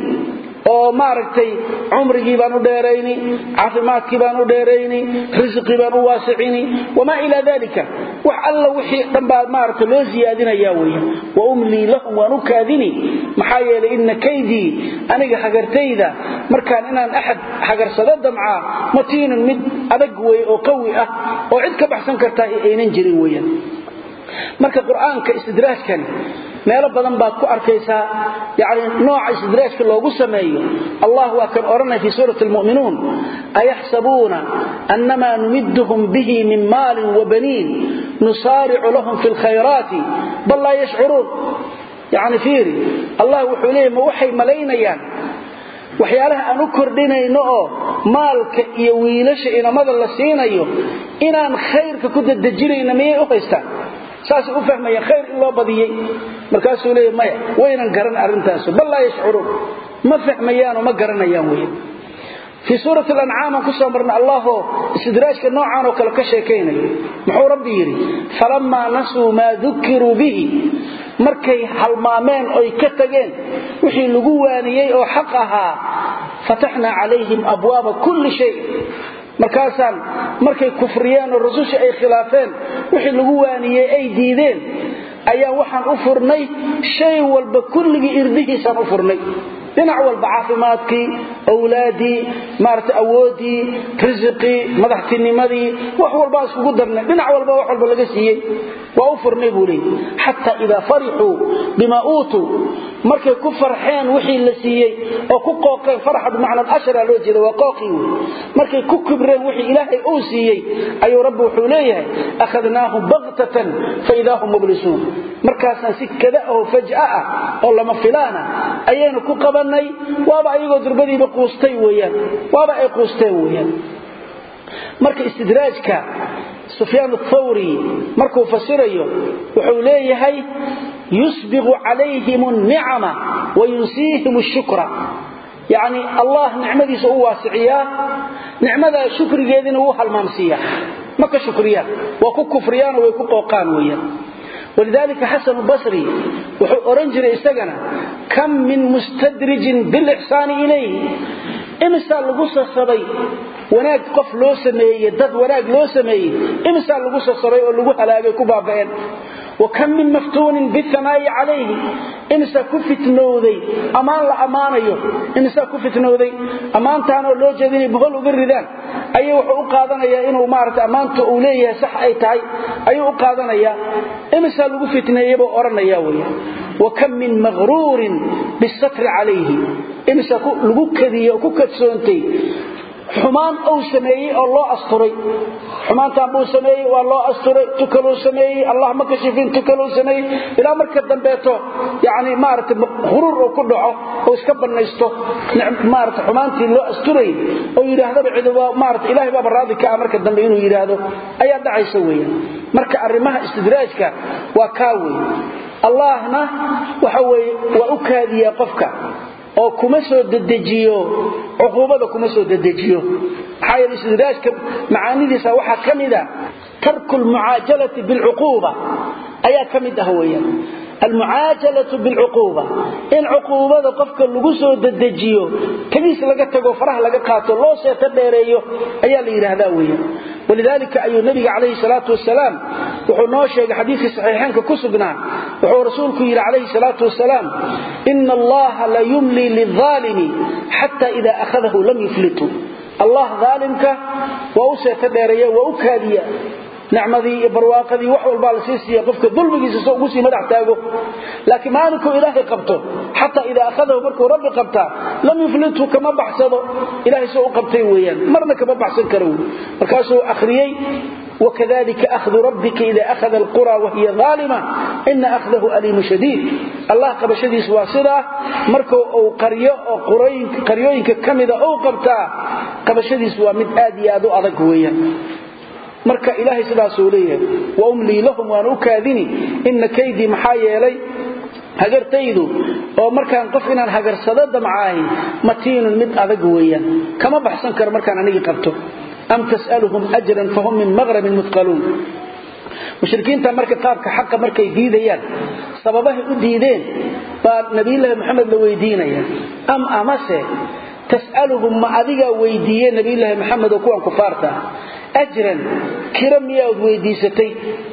oo maaragtay umrigi baan u dheerayni caafimaadkii baan u dheerayni rizqi baan u waasicini wama ila dalika wax alla wixii dhanba maaragtay loo ziyaadinaya weeyaan wa umli lahum wa nukadini maxaa yeelay in kaydi aniga hagartayda markaan inaan ahad hagarsado damca matiinun mid adag way oo qawi ah oo cid ka baxsan karta aynan jirin weeyaan marka quraanka istidraajkan meelo badan baad ku arkaysaa yaani nooca istidraajka loogu sameeyo Allah waa kan oranay fi suurati al-mu'minuun ayahsabuna annama numidduhum bihi min maalin wa baniin nusari'u lahum fil khayrati bal la yash'urun yaani fiiri Allah wuxuu leeyahay ma waxay malaynayaan waxyaalaha aan u kordhinayno oo maalka iyo wiilasha inamada la siinayo inaan khayrka ku dadajinayna miyay u haystaan saas u fahmaya khayr in loo badiyay markaas uu leeyahay maya waynan garan arintaas bal la yashcuru ma fahmayaan oo ma garanayaan way fi suurati al-an'am ku soo marna Allah istidraajka noocaan oo kale ka sheekeynay muxuu rabbi yiri falamma nasu ma dhukiru bihi markay halmaameen oo ka tageen wixii lagu waaniyay oo xaq ahaa fatahna alayhim abwaaba kulli shay markaasan markay kufriyeen oo rasuusha ay khilaafeen wixii lagu waaniyay ay diideen ayaa waxaan u furnay shay walba kulligi irdihiisan u furnay dhinac walba caafimaadkii awlaadi maarta awoodi rizqi madaxtinimadii wax walba isku darnay dhinac walba wax walba laga siiyay waa u furnay buulay hatta ida farihu bima utu markay ku farxeen wixii la siiyay oo ku qooqeen farxad macna ashara loo jeedo waa qooqi markay ku kibreen wixii ilaahay uu siiyay ayuu rabbi wuxuu leeyahay akhadnaahu baghtatan fa idahum mublisun markaasna si kada oo fajaa oo lama filaana ayayna ku qabanay waaba ayagoo durbadiiba qoostay weeyaan waaba ay qoosteen weeyaan marka istidraajka Sufyaan ath-Thawri markuu fasirayo wuxuu leeyahay yusbighu alayhim an-ni'ama wa yunsihim ash-shukra yani Allah ni'madiisa uu waasiciya ni'mada shukrigeedina uu halmaamsiya maka shukriya wa ku kufriyaan way ku qooqaan weeyaan ولذلك حسن البصري وحو أورنجر إستغنى كم من مستدرج بالإحسان إليه إمسال لغوصة الصبي وناك قف لو سميه دد وناك لو سميه إمسال لغوصة الصبي ولغوها لاغي كبابين وكم من مفتون بالثناء عليه إمسا كفت نوذي أمان لأمانيه إمسا كفت نوذي أمان تانو لو جديني بغلو بالردان أيه وحو قادنا يا إنه مارت أمانته أوليه صح أي تاي أيه قادنا يا إمسا لغو فتنا يبو أرنا ياوية وكم من مغرور بالستر عليه إمسا لغو كذي وكوكت سونتي xumaan oo sameeyay oo loo asturay xumaanta buu sameeyay waa loo asturay tukalo sameeyay Allah ma ka shifin tukalo sameeyay ila marka dambeeto yaani maartay khurur oo ku dhaco oo iska banaysto maartay xumaantii loo asturay oo yiraahdo ciidaba maartay Ilaahay baa baraadi ka marka dambe inuu yiraahdo ayaa dhacaysa weeyaan marka arimaha istidraajka waa ka weey Allahna waxa weey waa u kaadiya qofka oo kuma soo dedejiyo uquubada kuma soo dedejiyo xayir istidraajka macaanidiisa waxa kamida tarkul muaajalati bil uquba ayaa kamida weeyaan al muaajalatu bil uquba in uqubada qofka lagu soo dedejiyo kadiis laga tago faraha laga qaato loo seeta dheereeyo ayaa la yiraahdaa weeyaan ولذلك أي النبي عليه الصلاة والسلام وحنوشي حديث الصحيحين كسبنا وحو رسولك عليه الصلاة والسلام إن الله لا يملي للظالم حتى إذا أخذه لم يفلته الله ظالمك وأوسى تداريا وأكاديا نعمدي برواقدي وحول بالسيسي قفك ظلمي سو ugu sii madax taago laakiin maaliku ilaahay qabto hatta ila akhadahu markuu rabbi qabta lam yuflitu kama baxsado ilaahay soo qabtay weeyaan marna kama baxsan karo markaasuu akhriyay وكذلك أخذ ربك إذا أخذ القرى وهي ظالمة إن أخذه أليم شديد الله قبل شديد واسرة مركو أو قريوين كمذا أو قبتا قبل شديد ومد آدي آدو أضقويا مركا إلهي سلا سوليه وأملي لهم وأنو كاذني إن كيدي محايا لي hagartaydu oo markaan qof inaan hagarsado macaahi matiin mid adag weeyaan kama baxsan kar markaan aniga qabto am tasaluhum ajran fahum min maghrib muthqalun mushrikiinta marka qaabka xaq markay diidayaan sababaha u diideen baa nabiyilaahi maxamed la weydiinaya am amase tasaluhum ma adiga weydiiyay nabiyilaahi maxamed oo kuwan kufaarta ajran kiramiyaad weydiisatay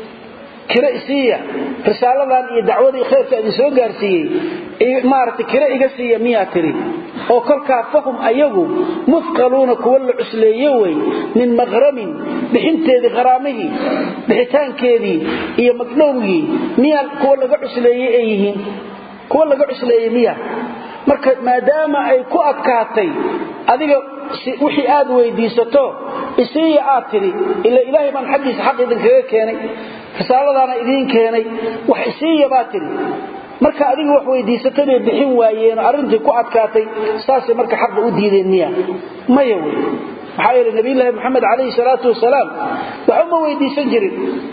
kira isiya risaladan iyo dacwadii khayrka ay soo gaarsiiyay maartay kira iga siiya miya tiri oo kolka fahum ayagu mufqaluuna kuwa la cusleeyay way min maghramin bixinteedii qaraamihi bixitaankeedii iyo magdhowgii miya kuwa laga cusleeyay ay yihiin kuwa laga cusleeyay miya marka maadaama ay ku adkaatay adiga wixii aad weydiisato isiya aad tiri ila ilaahay baan xadiis xaq idin kaga keenay risaaladana idin keenay wax isiya baatin marka adiga wax weydiisatay bixin waayeen arintii ku adkaatay saasi marka xaq u diideen miya mayawi waxa yiri nabiyilaahi maxamed alayhi salatu wasalaam waxa weydiisan jiray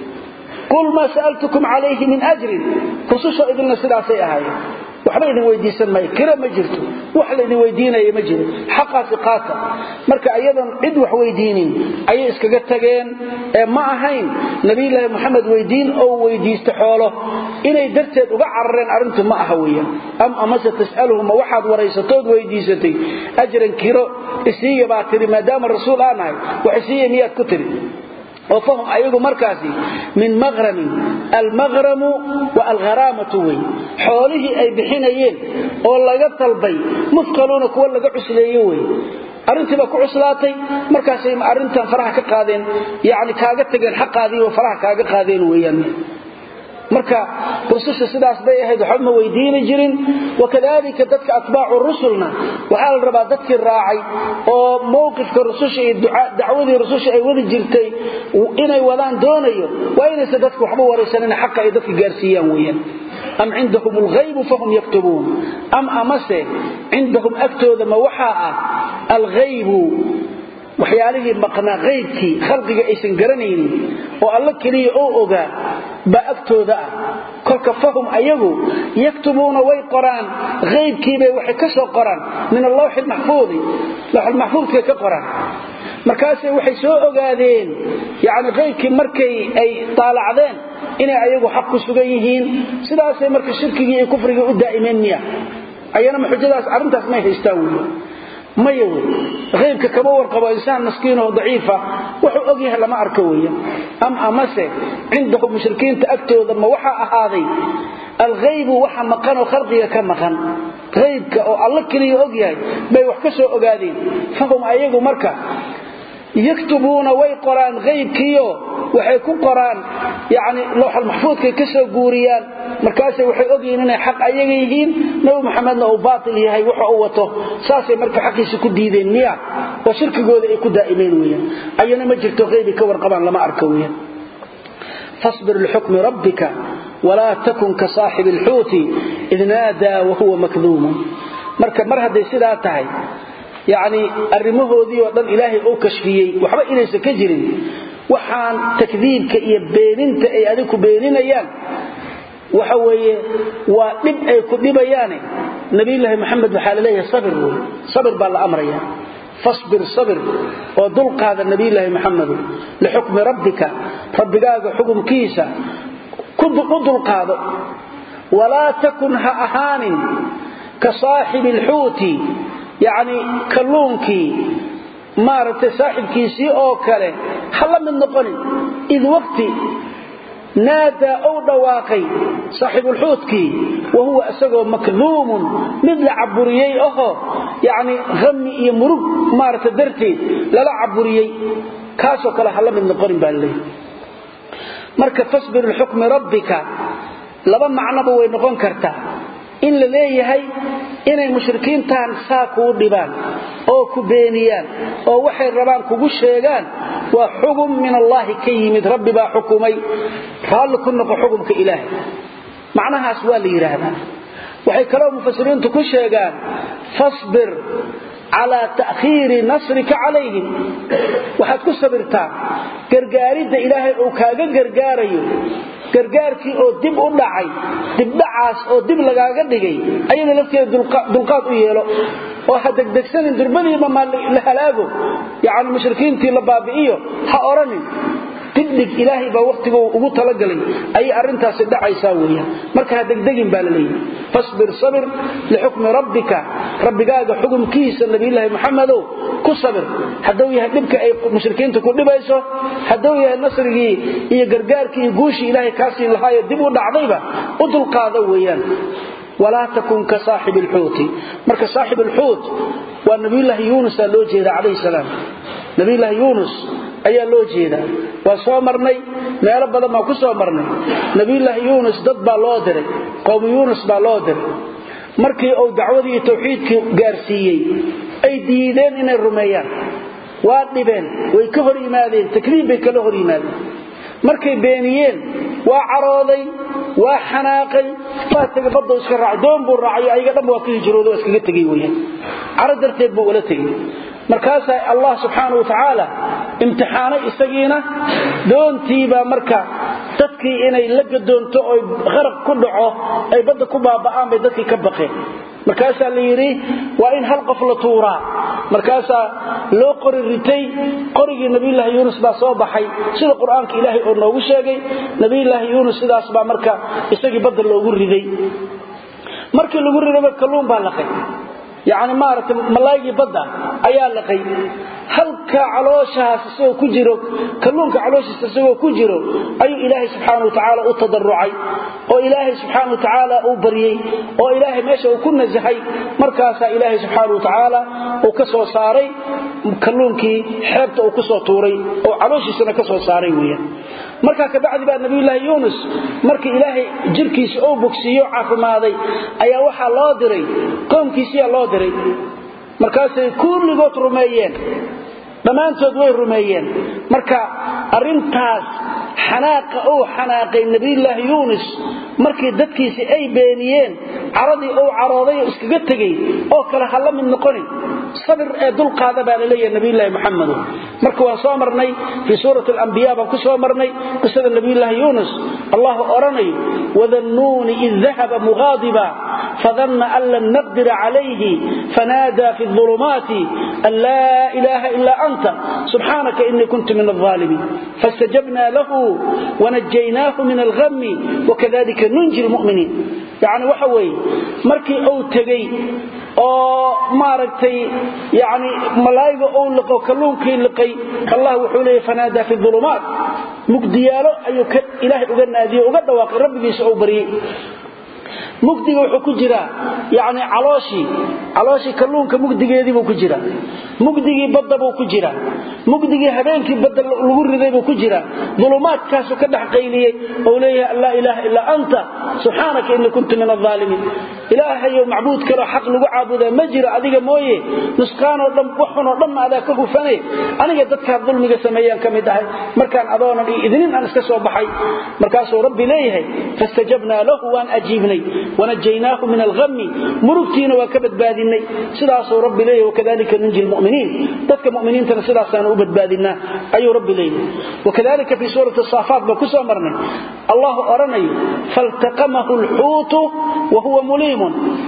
qul ma sa'altukum alayhi min ajrin khususan idin sidaasay ahaayeen waxba idin weydiisan may kira ma jirto wax la idin weydiinaya ma jiro xaqaasi qaata marka ayadan cid wax weydiinin ay iskaga tageen ee ma ahayn nabiyilaahi maxamed weydiin oo weydiista xoolo inay darteed uga carareen arintu ma aha weeyaan am amasa tasaluhum waxaad wareysatood weydiisatay ajran kiro isiya baa tiri maadaama rasuul aanahay wax isiya miyaad ku tiri وفهم أيضا مركزي من مغرم المغرم والغرامة وي حوله أي بحينيين والله يبطل بي مثقلون كوالا قعسلي وي أرنتي بكو عسلاتي مركزي أرنتي فرح كقادين يعني كاقتقين حق هذه وفرح كاقادين ويان marka rususha sidaas bay ahayd waxba weydiin jirin wakadalika dadka atbaacu rusulna waxa la rabaa dadkii raacay oo mowqifka rususha iyo dacwadii rususha ay wada jirtay inay wadaan doonayo waa inay dadku waxba waraysanina xaq ay dadka gaarsiiyaan weeyaan am indahum alghayb fahum yaktubun am amase indahum aktooda ma waxa ah alghayb waxyaalihi maqnaa qaybkii khalqiga aysan garanaynin oo alla kaliya oo ogaa ba agtooda kolka fahum ayagu yaktubuna way qoraan qaybkii bay wax ka soo qoraan min allah al-mahfuz lawh al-mahfuz ka qoraan markaas waxay soo ogaadeen yaani qaybkii markay ay taalacdeen inay ayagu xaq ku sugan yihiin sidaas ay marka shirkiga iyo kufriga u daa'imeen miya ayana xujadaas arintaas ma haystaan ما يوي غيبك كما ورقبا إنسان مسكين وضعيفة وحو أقيها لما أركوية أم أمسه عندهم مشركين تأكتوا ذما وحا أهاذي الغيب وحا مقان وخرقية كمقان غيبك أو الله كلي أقيها بي وحكسوا أقادين فهم أيقوا مركا يكتبون ويقران غيب كيو وحيكون قران يعني لوح المحفوظ كي كسو قوريان markaas waxay ogeen inay xaq ayaga yihiin nabi maxamedna oo baatil yahay waxa uu wato saasay marka xaqiisa ku diideen miya oo shirkigooda ay ku daa'imeen weeyaan ayana ma jirto qeybi ka warqabaan lama arko weeyaan fasbir li hukmi rabbika wala takun ka saaxib al-hut idnada wa huwa makdhum marka mar haday sidaa tahay yaani arimahoodii oo dhan ilaahay oo kashfiyay waxba inaysan ka jirin waxaan takdiibka iyo beeninta ay adigu beeninayaan وحوي ودب اي كدبيان نبي الله محمد وحال له صبر صبر بالامر يا فاصبر صبر ودلق هذا النبي الله محمد لحكم ربك ربك حكم كيسا كنت دلق هذا ولا تكن اهان كصاحب الحوت يعني كلونكي مارت صاحب كيسي او كله حلا من نقل اذ وقتي نادى أو دواقي صاحب الحوتكي وهو أسقو مكلوم مثل عبوريي أخو يعني غمي يمرق مارة درتي لا عبوريي كاسو كلا حلا من نقرن بالله marka fasbir lihukmi rabbika laba macnaba way noqon kartaa in la leeyahay inay mushrikiintan saaqu dhibaan oo ku beeniyaan oo waxay rabaan kugu sheegaan waa xukun min Allah ka yimid rabbi baa xukumay raali ku noqo xukumka ilaahay macnahaas waa la yiraahdaa waxay kala mufassiriintu ku sheegaan fasbir على تأخير نصرك عليهم waxaad ku sabirtaa gargaaridda ilaahay oo kaaga gargaarayo gargaarkii oo dib u dhacay dib dhacaas oo dib lagaaga dhigay ayada lafteeda dulqaad u yeelo oo hadagdagsan durbadii ma la halaago yaani mushrikiintii la baabi'iyo ha oranin dibdig ilaahay baa waqtiga ugu tala galay ay arintaas dhacaysa weeyaan marka hadagdagin baa la leeyahay fasbir sabir li hukmi rabbika rabbigaaga xukumkiisa nabiyilaahi maxamedo ku sabir haduu yahay dibka ay mushrikiinta ku dhibayso haduu yahay nasrigi iyo gargaarkii guushi ilaahay kaasi lahaay dib u dhacdayba u dulqaado weeyaan wala takun ka saahibil huut marka saahibil huut waa nabiyilaahi yunus loo jeeda alayhi salaam nabiyilaahi yunus ayaa loo jeeda waa soo marnay meel badan ma ku soo marnay nabiyilaahi yunus dad baa loo diray qowm yunus baa loo diray markii uu dacwadii tawxiidka gaarsiiyay ay diideen inay rumeeyaan waa dhibeen way ka hor yimaadeen takliif bay kala hor yimaadeen markay beeniyeen waa carooday waa xanaaqay faatiga badda iska raacdoon buu raacay ayaga dhan waa ka hijroodo iskaga tagay weeyaan caradarteed buu wala tagay markaas Allah subhanahu wa ta'ala imtixaanay isagiina doontiiba marka dadkii inay la gadoonto oo qaraq ku dhaco ay badda ku baaba'aan bay dadkii ka baqeen markaas la yiri waa in hal qof la tuuraa markaas loo qoriritay qorigii nabiyilaahi yunus baa soo baxay sida quraanka ilaahay oo noogu sheegay nabiyilaahi yunus sidaas baa marka isagii badda loogu riday markii lagu riday kalluun baa laqay يعني مارت ملايقي بدا ايا لقي halka calooshaas soo ku jiro kalluunka calooshiisa soo ku jiro ay ilaahay subhanahu wa ta'ala u tadarrucay oo ilaahay subhanahu wa ta'ala u bariyay oo ilaahay meesha uu ku nazahay markaas ilaahay subhanahu wa ta'ala uu ka soo saaray kalluunkii xeebta uu ku soo tuuray oo calooshiisana ka soo saaray weeyaan marka ka bacdi baa nabiyilaahi yunus markii ilaahay jirkiisa oo bogsiyo caafimaaday ayaa waxa loo diray qoomkiisa loo diray markaas ay kulligood rumeeyeen dhamaantood way rumeeyeen marka arintaas xanaaqa oo xanaaqay nabiyilaahi yunus markii dadkiisa ay beeniyeen caradii oo carooday iskaga tagay oo kala hal mid noqon sabir ee dul qaada baa leeyahay nabiyilaahi maxamed marka waan soo marnay fi suurat al-anbiya baan ku soo marnay qisada nabiyilaahi yunus allah oranay wadannuni idh dhahaba mughadiba fadhanna an lan naqdir alayhi fanada fi adh-dhulumati an la ilaha illa anta subhanaka inni kuntu min adh-dhalimin fastajabna lahu ونجيناه من الغم وكذلك ننجي المؤمنين يعني وحوي markii uu tagay oo maaragtay yani malaayga oo laqo kalluunkii laqay Allah wuxuu leeyahay fanaada fi dhulumat mugdiyaalo ayuu ka ilaahay uga naadiyo uga dhawaaqay rabbigiisa oo bariyay mugdiga wuxuu ku jira yani calooshi kalluunka mugdigeedii buu ku jira mugdigii badda buu ku jira mugdigii habeenkii badda lagu riday buu ku jira dhulumaadkaas ka dhaxqayliyay oo leeyahay la ilaaha illa anta subhanaka inni kuntu min adh-dhalimin ilaahay oo macbuud karo xaq lagu caabudo ma jiro adiga mooye nusqaan oo dhan waxan oo dhan aad ka hufanay aniga dadka dulmiga sameeyaan kamid ahay markaan adoonan idinin aan iska soo baxay markaas oo rabbi leeyahay fastajabna lahu wa ajibnay ونجيناه من الغم مرغتينا وكبدباديني سداسو ربي ليه وكذلك ننجي المؤمنين تذك مؤمنين تنسداسنا وبدبادينا اي ربي ليه وكذلك في سوره الصافات بكسو مرنا الله ارني فالتقمه الحوت وهو مليم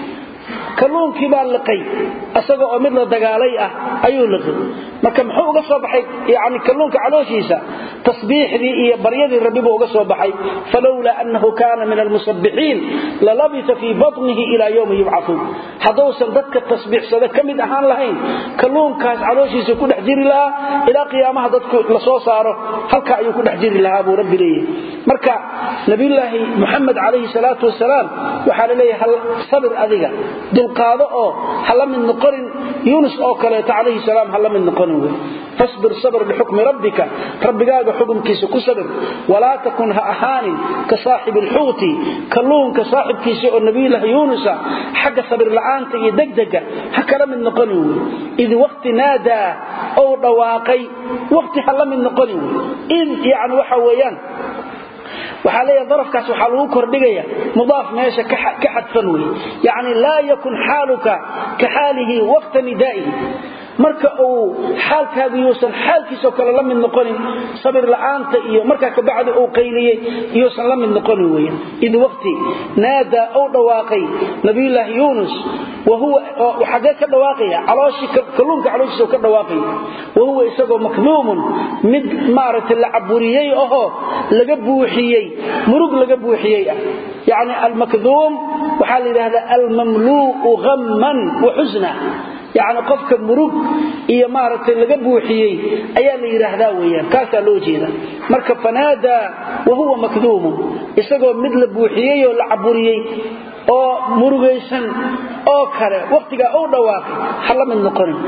kalluunkii baa laqay asaga oo mid la dagaalay ah ayuu laqay marka muxuu uga soo baxay yaani kalluunka calooshiisa tasbiixdii iyo baryadii rabbiga uga soo baxay falawla annahu kana min almusabbihin la labisa fi batnihi ila yawm yub'athun hadawsan dadka tasbiixsada kamid ahaan lahayn kalluunkaas calooshiisa ku dhex jiri lahaa ila qiyaamaha dadku la soo saaro halka ayuu ku dhex jiri lahaa buu rabbi leeyahay marka nabiyullaahi muhammad alayhi salatu wasalaam waxa leeyahay sabir adiga dulqaado oo hala mid noqonin yunus oo kale alayhi salaam hala mid noqonin fasbir sabr li hukmi rabbika rabbigaaga xukumkiisa ku sabir wala takun ha ahanin ka saaxib al-hut kalluun ka saaxibkiisa oo nabiga yunus xaga sabir la'aanta iyo degdega ha kala mid noqonin id waqti naada oo dhawaaqay waqti hala mid noqonin in yaani waxa weeyaan waxa leeyahay darafkaas waxa lagu kordhigaya mudaaf meesha ka xadfan weey yaani la yakun haluka ka halihi waqta nidaa'i marka uu xaalkaagu yuusan xaalkiisa kale la mid noqonin sabir la'aanta iyo marka ka bacdi uu qayliyay yuusan la mid noqonin weey id waqti naada oo dhawaaqay nabiyullah yunus وهو وحاجه ka dhawaaqaya calooshi kalluunka calooshiisa ka dhawaaqay وهو isagoo makduum mid maarata la caburiyay oo laga buuxiyay murug laga buuxiyay yaani al-makduum waxa la yiraahdaa al-mamlu'u ghamman wa huzna yaani qofka murug iyo maarata laga buuxiyay ayaa la yiraahdaa weeyaan kaasa loo jeeda marka fanaada وهو makduum isagoo mid la buuxiyay oo la caburiyay oo murugaysan oo kale waqtiga oo dhawaaqay hal mid noqonin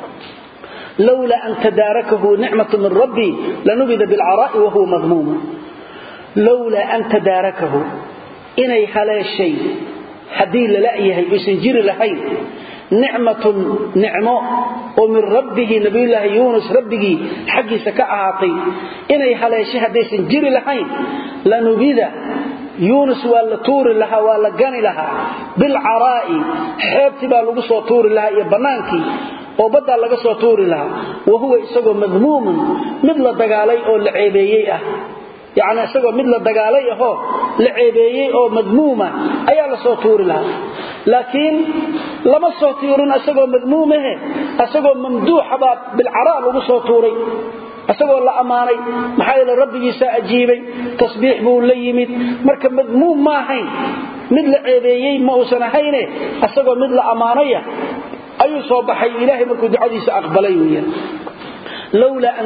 lawla an tadarakahu ni'matu min rabbi lanubida bil ara'i wa huwa madmum lawla an tadarakahu inay haleeshay hadii la laayahay isan jiri lahayn ni'matun ni'mo oo min rabbihi nabiyullah yunus rabbigi xaqiisa ka ahaatay inay haleeshay hadii isan jiri lahayn lanubida يونس ولا طور لها ولا غني لها بالعراء حيبتي با لوو سو طور لها يا بنانكي oo bada laga soo tuuri laha wahuwa isagoo madmuum mid la dagaalay oo la ceebeeyay yaani isagoo mid la dagaalay oo la ceebeeyay oo madmuuma ayaa la soo tuuri laha laakiin lama soo tuurin isagoo madmuum isagoo mamduuxa bil araa lagu soo tuuray asagoo la amaanay maxay la rabbigiisa ajiibay tasbiix buu la yimid marka madmuum ma ahayn mid la ceebeeyay ma uusan ahayn asagoo mid la amaanaya ayuu soo baxay ilaahay markuu ducadiisa aqbalay weeyaan lawla an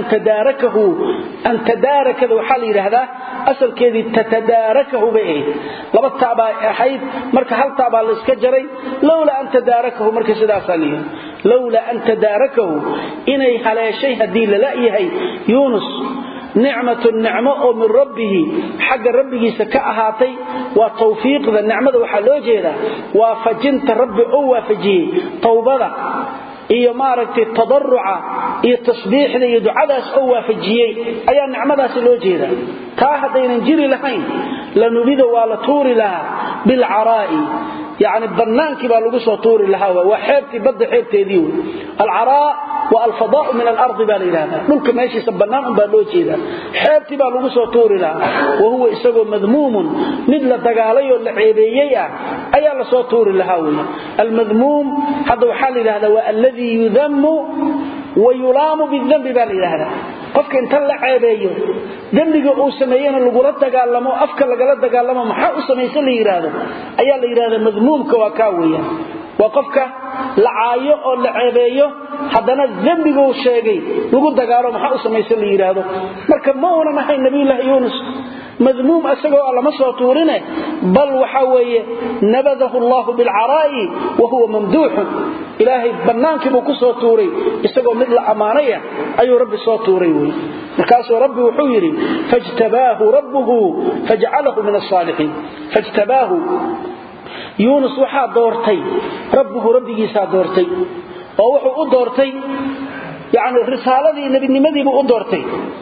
tadarakahu waxaa yiraahdaa asalkeedii tatadarakahu bay laba taaba ahayd marka hal taaba la iska jaray lawla an tadarakahu marka sidaas aliyo lawla an tadarakahu inay haleeshay hadii la laayahay yunus ni'matu ni'mo oo min rabbih xagga rabbigiisa ka ahaatay waa tawfiiqda ni'mada waxa loo jeedaa waa fajinta rabbi oo waafajiyay tawbada iyo maaragtay tadarruca iyo tasbiixda iyo ducadaas oo waafajiyay ayaa ni'madaas loo jeedaa taa hadaynan jiri lahayn lanubida wala tuuri laha bil ara'i يعني بنانكي با لوو سو توري لها وا خيبتي بد خيبتيدي العراء والفضاء من الارض با ليلها دولك ماشي سبنان با لو جيدا خيبتي با لوو سو توري لها وهو اسغو مذموم مثل دغالايو لا عيبيي ايا لا سو توري لها المذموم هذا حال هذا والذي يذم ويلام بالذنب با ليلها qofka inta la ceebeeyo dambiga uu sameeyana lagu la dagaalamo afka laga la dagaalamo maxaa uu sameeyay la yiraahdo ayaa la yiraahdaa madmuumka waa ka weeyaan waa qofka la caayo oo la ceebeeyo hadana dambiga uu sheegay lagu dagaalo maxaa uu sameeyay la yiraahdo marka ma uu nahay nabiyullah yunus madmuum asagoo lama soo tuurine bal waxa weeye nabadahu allah bil ara'i wa huwa mamduuh ilaahi banaanki buu ku soo tuuray isagoo mid la amaanaya ayuu rabbi soo tuuray markaas rabbi wuxuu yiri fajtabahu rabbuhu faj'alahu min as-salihin fajtabahu yunus waxa doortay rabbuhu rabbigiisa doortay oo wuxuu u doortay yaani risaaladii nabinimadii buu u doortay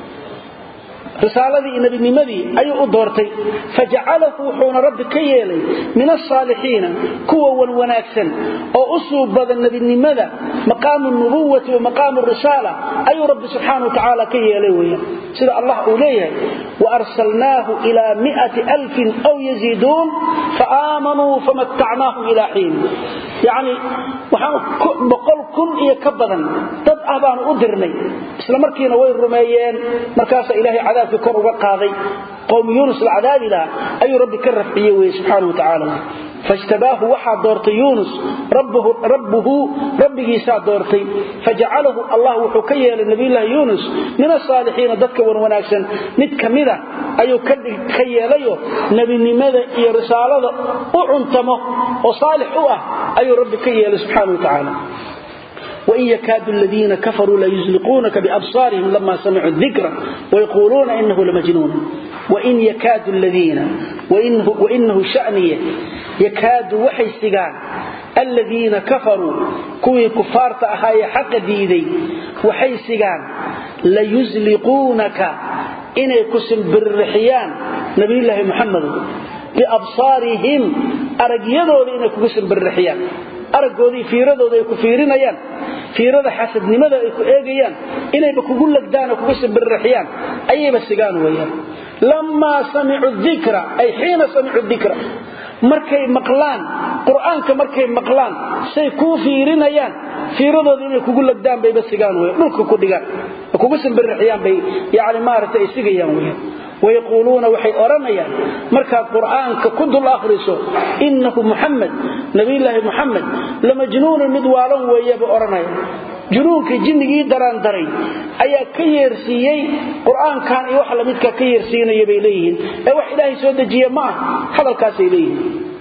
رسالتي النبي نمدي أي أدورتي فجعله حون رب كيالي من الصالحين كوا وناكسا أو أصوب بذا النبي نمدى مقام النبوة ومقام الرسالة أي رب سبحانه وتعالى كيالي ويا سيد الله أوليه وأرسلناه إلى 100,000 أو يزيدون فآمنوا فمتعناهم إلى حين يعني بقول كن يكبدا تدعبان أدرني إسلام مركين وين رميين مركز إلهي عذاب في كر وقاضي قوم يونس العذاب لا أي رب كرف إيوه سبحانه وتعالى فاجتباه وحد دورت يونس ربه ساد دورتي فجعله الله وحكيه للنبي الله يونس من الصالحين ذاتك وناكسا نتكمذا ayuu ka yeelayo nabinimada iyo risaalada u cuntamo oo saalix u ah ayuu rabbi ka yeelay subhanahu wa ta'ala وإن يكاد الذين كفروا لا يزلقونك بأبصارهم لما سمعوا الذكر ويقولون إنه لمجنون وإن يكاد الذين وإنه شأنية يكاد وحي السجان الذين كفروا كوي كفار تأهاي حق ديدي وحي السجان لا يزلقونك إن يكسم بالرحيان نبي الله محمد بأبصارهم أرقيدوا إن يكسم بالرحيان aragoodii fiiradooda ay ku fiirinayaan fiirada xasadnimada ay ku eegayaan inay ba kugu lagdaan oo kugu sabirrixiyaan ayayba sigaan weeyaan lamma sami'u dhikra ay hiina sami'u dhikra markay maqlaan quraanka markay maqlaan say ku fiirinayaan fiiradooda inay kugu lagdaan bay ba sigaan weeyaan dhulka ku dhigaan kugu sabirrixiyaan bay yaani maartay isigayaan weeyaan ويقولون وحي أرميا مركا القرآن ككد الآخرسو إنه محمد نبي الله محمد لمجنون مدوالا وياب أرميا جنونك جنجي دران دري أيا كيرسيي قرآن كان يوحل مدك كيرسيين يبي إليهن أوح إلهي سودة جيه معه هذا الكاس إليهن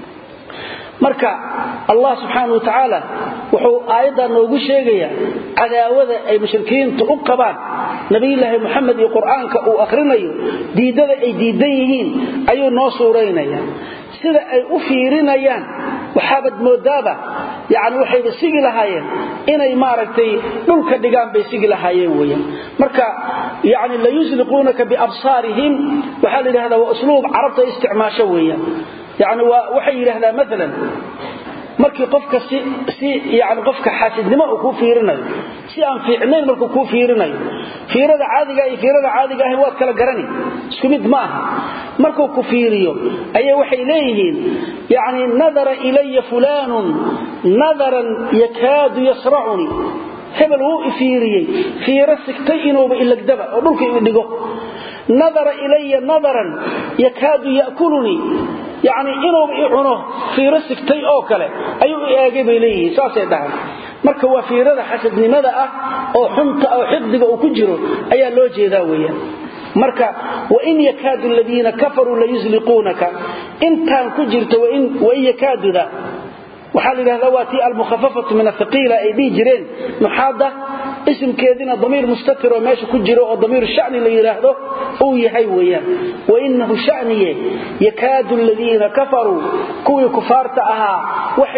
marka Allah subhanahu wa ta'ala wuxuu aayada noogu sheegaya cadaawada ay mushrikiintu u qabaan nabiyilaahi Muhammad iyo Quraanka uu akhrinayo diidada ay diidan yihiin ayuu noo suureynaya sida ay u fiirinayaan waxaabad moodaaba yaani waxay sigi lahaayeen inay maaragtay dhulka dhigaan bay sigi lahaayeen weeyaan marka yaani la yusliqunaka bi absarihim waxa la yiraahdaa waa usluub carabta isticmaasho weeyaan يعني waxay yiraahdaan mesela markii qofka si yaani qofka xaasidnimo uu ku fiirinayo si aan fiicnayn markuu ku fiirinayo fiirada caadiga ah waa kala garani isku mid ma aha markuu ku fiiriyo ayay waxay leeyihiin yaani nadara ilayya fulanun nadaran yakadu yasra'uni hebel uu fiiriyay fiira sigtay inuu ilagdaba oo dhulka uu dhigo nadara ilayya nadaran yakadu ya'kuluni يعني إنه يعنه في رسكتي أو كله أيو إيجاب إليه ساسة ده مركب وفي رضا حسب لماذا أو حنط أو حقد أو كجرو أي لوجه ذاوية مركب وإن يكاد الذين كفروا ليزلقونك إن كان كجرت وإن يكاد ذا وحال الهذواتي المخففة من الثقيلة أيدي جرين محادة اسم كيدنا ضمير مستتر وماشي كجرو وضمير الشأن اللي يراهده هو يهيويا وإنه شأنيه يكاد الذين كفروا كوي كفارتها وحي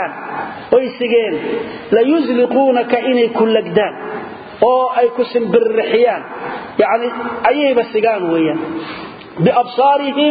السجان لا يزلقونك إني كل جدان أو أي كسم بالرحيان يعني أيب السجان ويا بأبصارهم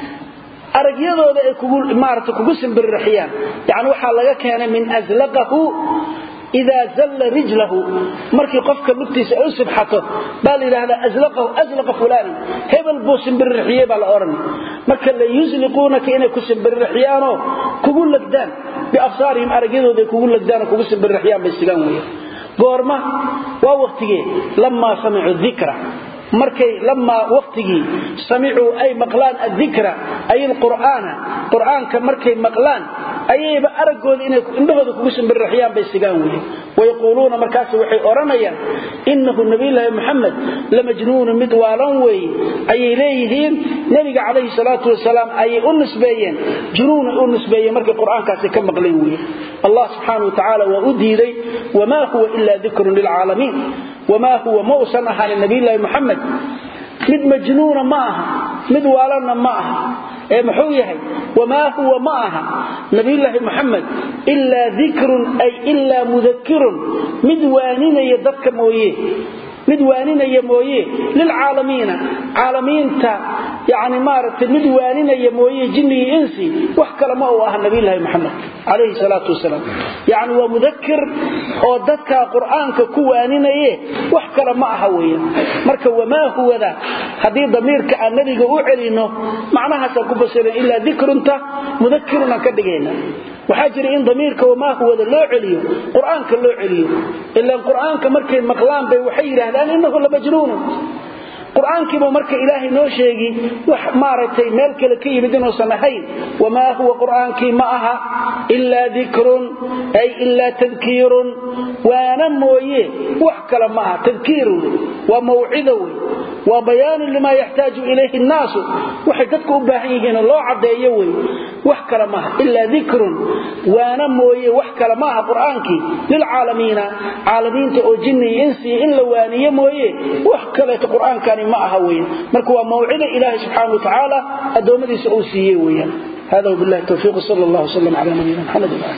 أرجيضه كقول إمارة كقسم بالرحيان يعني وحلا كان من أزلقه إذا زل رجله مركي قفك لبتيس أسب حطه بل إذا هذا أزلق فلان هبل بوسم بالرحيان بالأورن مركي اللي يزلقونك إنه كسم بالرحيان كقول لك دان بأبصارهم أرجيضه كقول لك دان كقسم بالرحيان بالسجانوية قورمة ووقتي لما سمعوا الذكرى markay lama waqtigi sami'u ay maqlaan adhikra ay quraanka markay maqlaan ayayba aragood inay indhahooda kugu simbirixiyaan bay sigaan weeyaan way quluuna markaas waxay oranayaan innahu nabiyullaahi muhammad la majnuun mid waalan weey ay leeyihiin nabiga kaleey salaatu wasalaam ay u nisbeeyeen junuun u nisbeeyeen markay quraankaasi ka maqleen weeyaan allah subhanahu wa ta'ala wa udiiday wama huwa illa dhikrun lil alamin وما هو موسنها للنبي الله محمد مد مجنون معها مد والنا معها محويه وما هو معها نبي الله محمد إلا ذكر أي إلا مذكر مدوانين يدك مويه مدوانين يمويه للعالمين عالمين تا يعني مارت مدوانين يمويه جني إنسي وحكى لما هو النبي الله محمد عليه الصلاة والسلام يعني ومذكر أو ذكى قرآنك كوانين وحكى لما هويه مركب وما هو ذا هذه ضميرك النبي أعلنه معناها سكبصر إلا ذكر انت مذكرنا كدقينا وحاجر إن ضميرك وما هو ذا لو عليه قرآنك لو عليه إلا القرآنك مركب مقلام بوحيره لأن إنه لمجنون قرآن كيبو مركا إلهي نوشيغي ومارتي مالك لكي بدنو سنهين وما هو قرآن كي معها إلا ذكر أي إلا تذكير ونمويه وحكلا معها تذكير وموعده وبيان لما يحتاج إليه الناس وحدتك أباحيهن الله عديه وي وحكى لماها إلا ذكر وانموي وحكى لماها قرآنك للعالمين عالمين تأجني إنسي إلا واني موي وحكى لك قرآن كان معها وي مركوا موعد إله سبحانه وتعالى الدومدي سعوسيه وي هذا وبالله التوفيق صلى الله وسلم على نبينا محمد.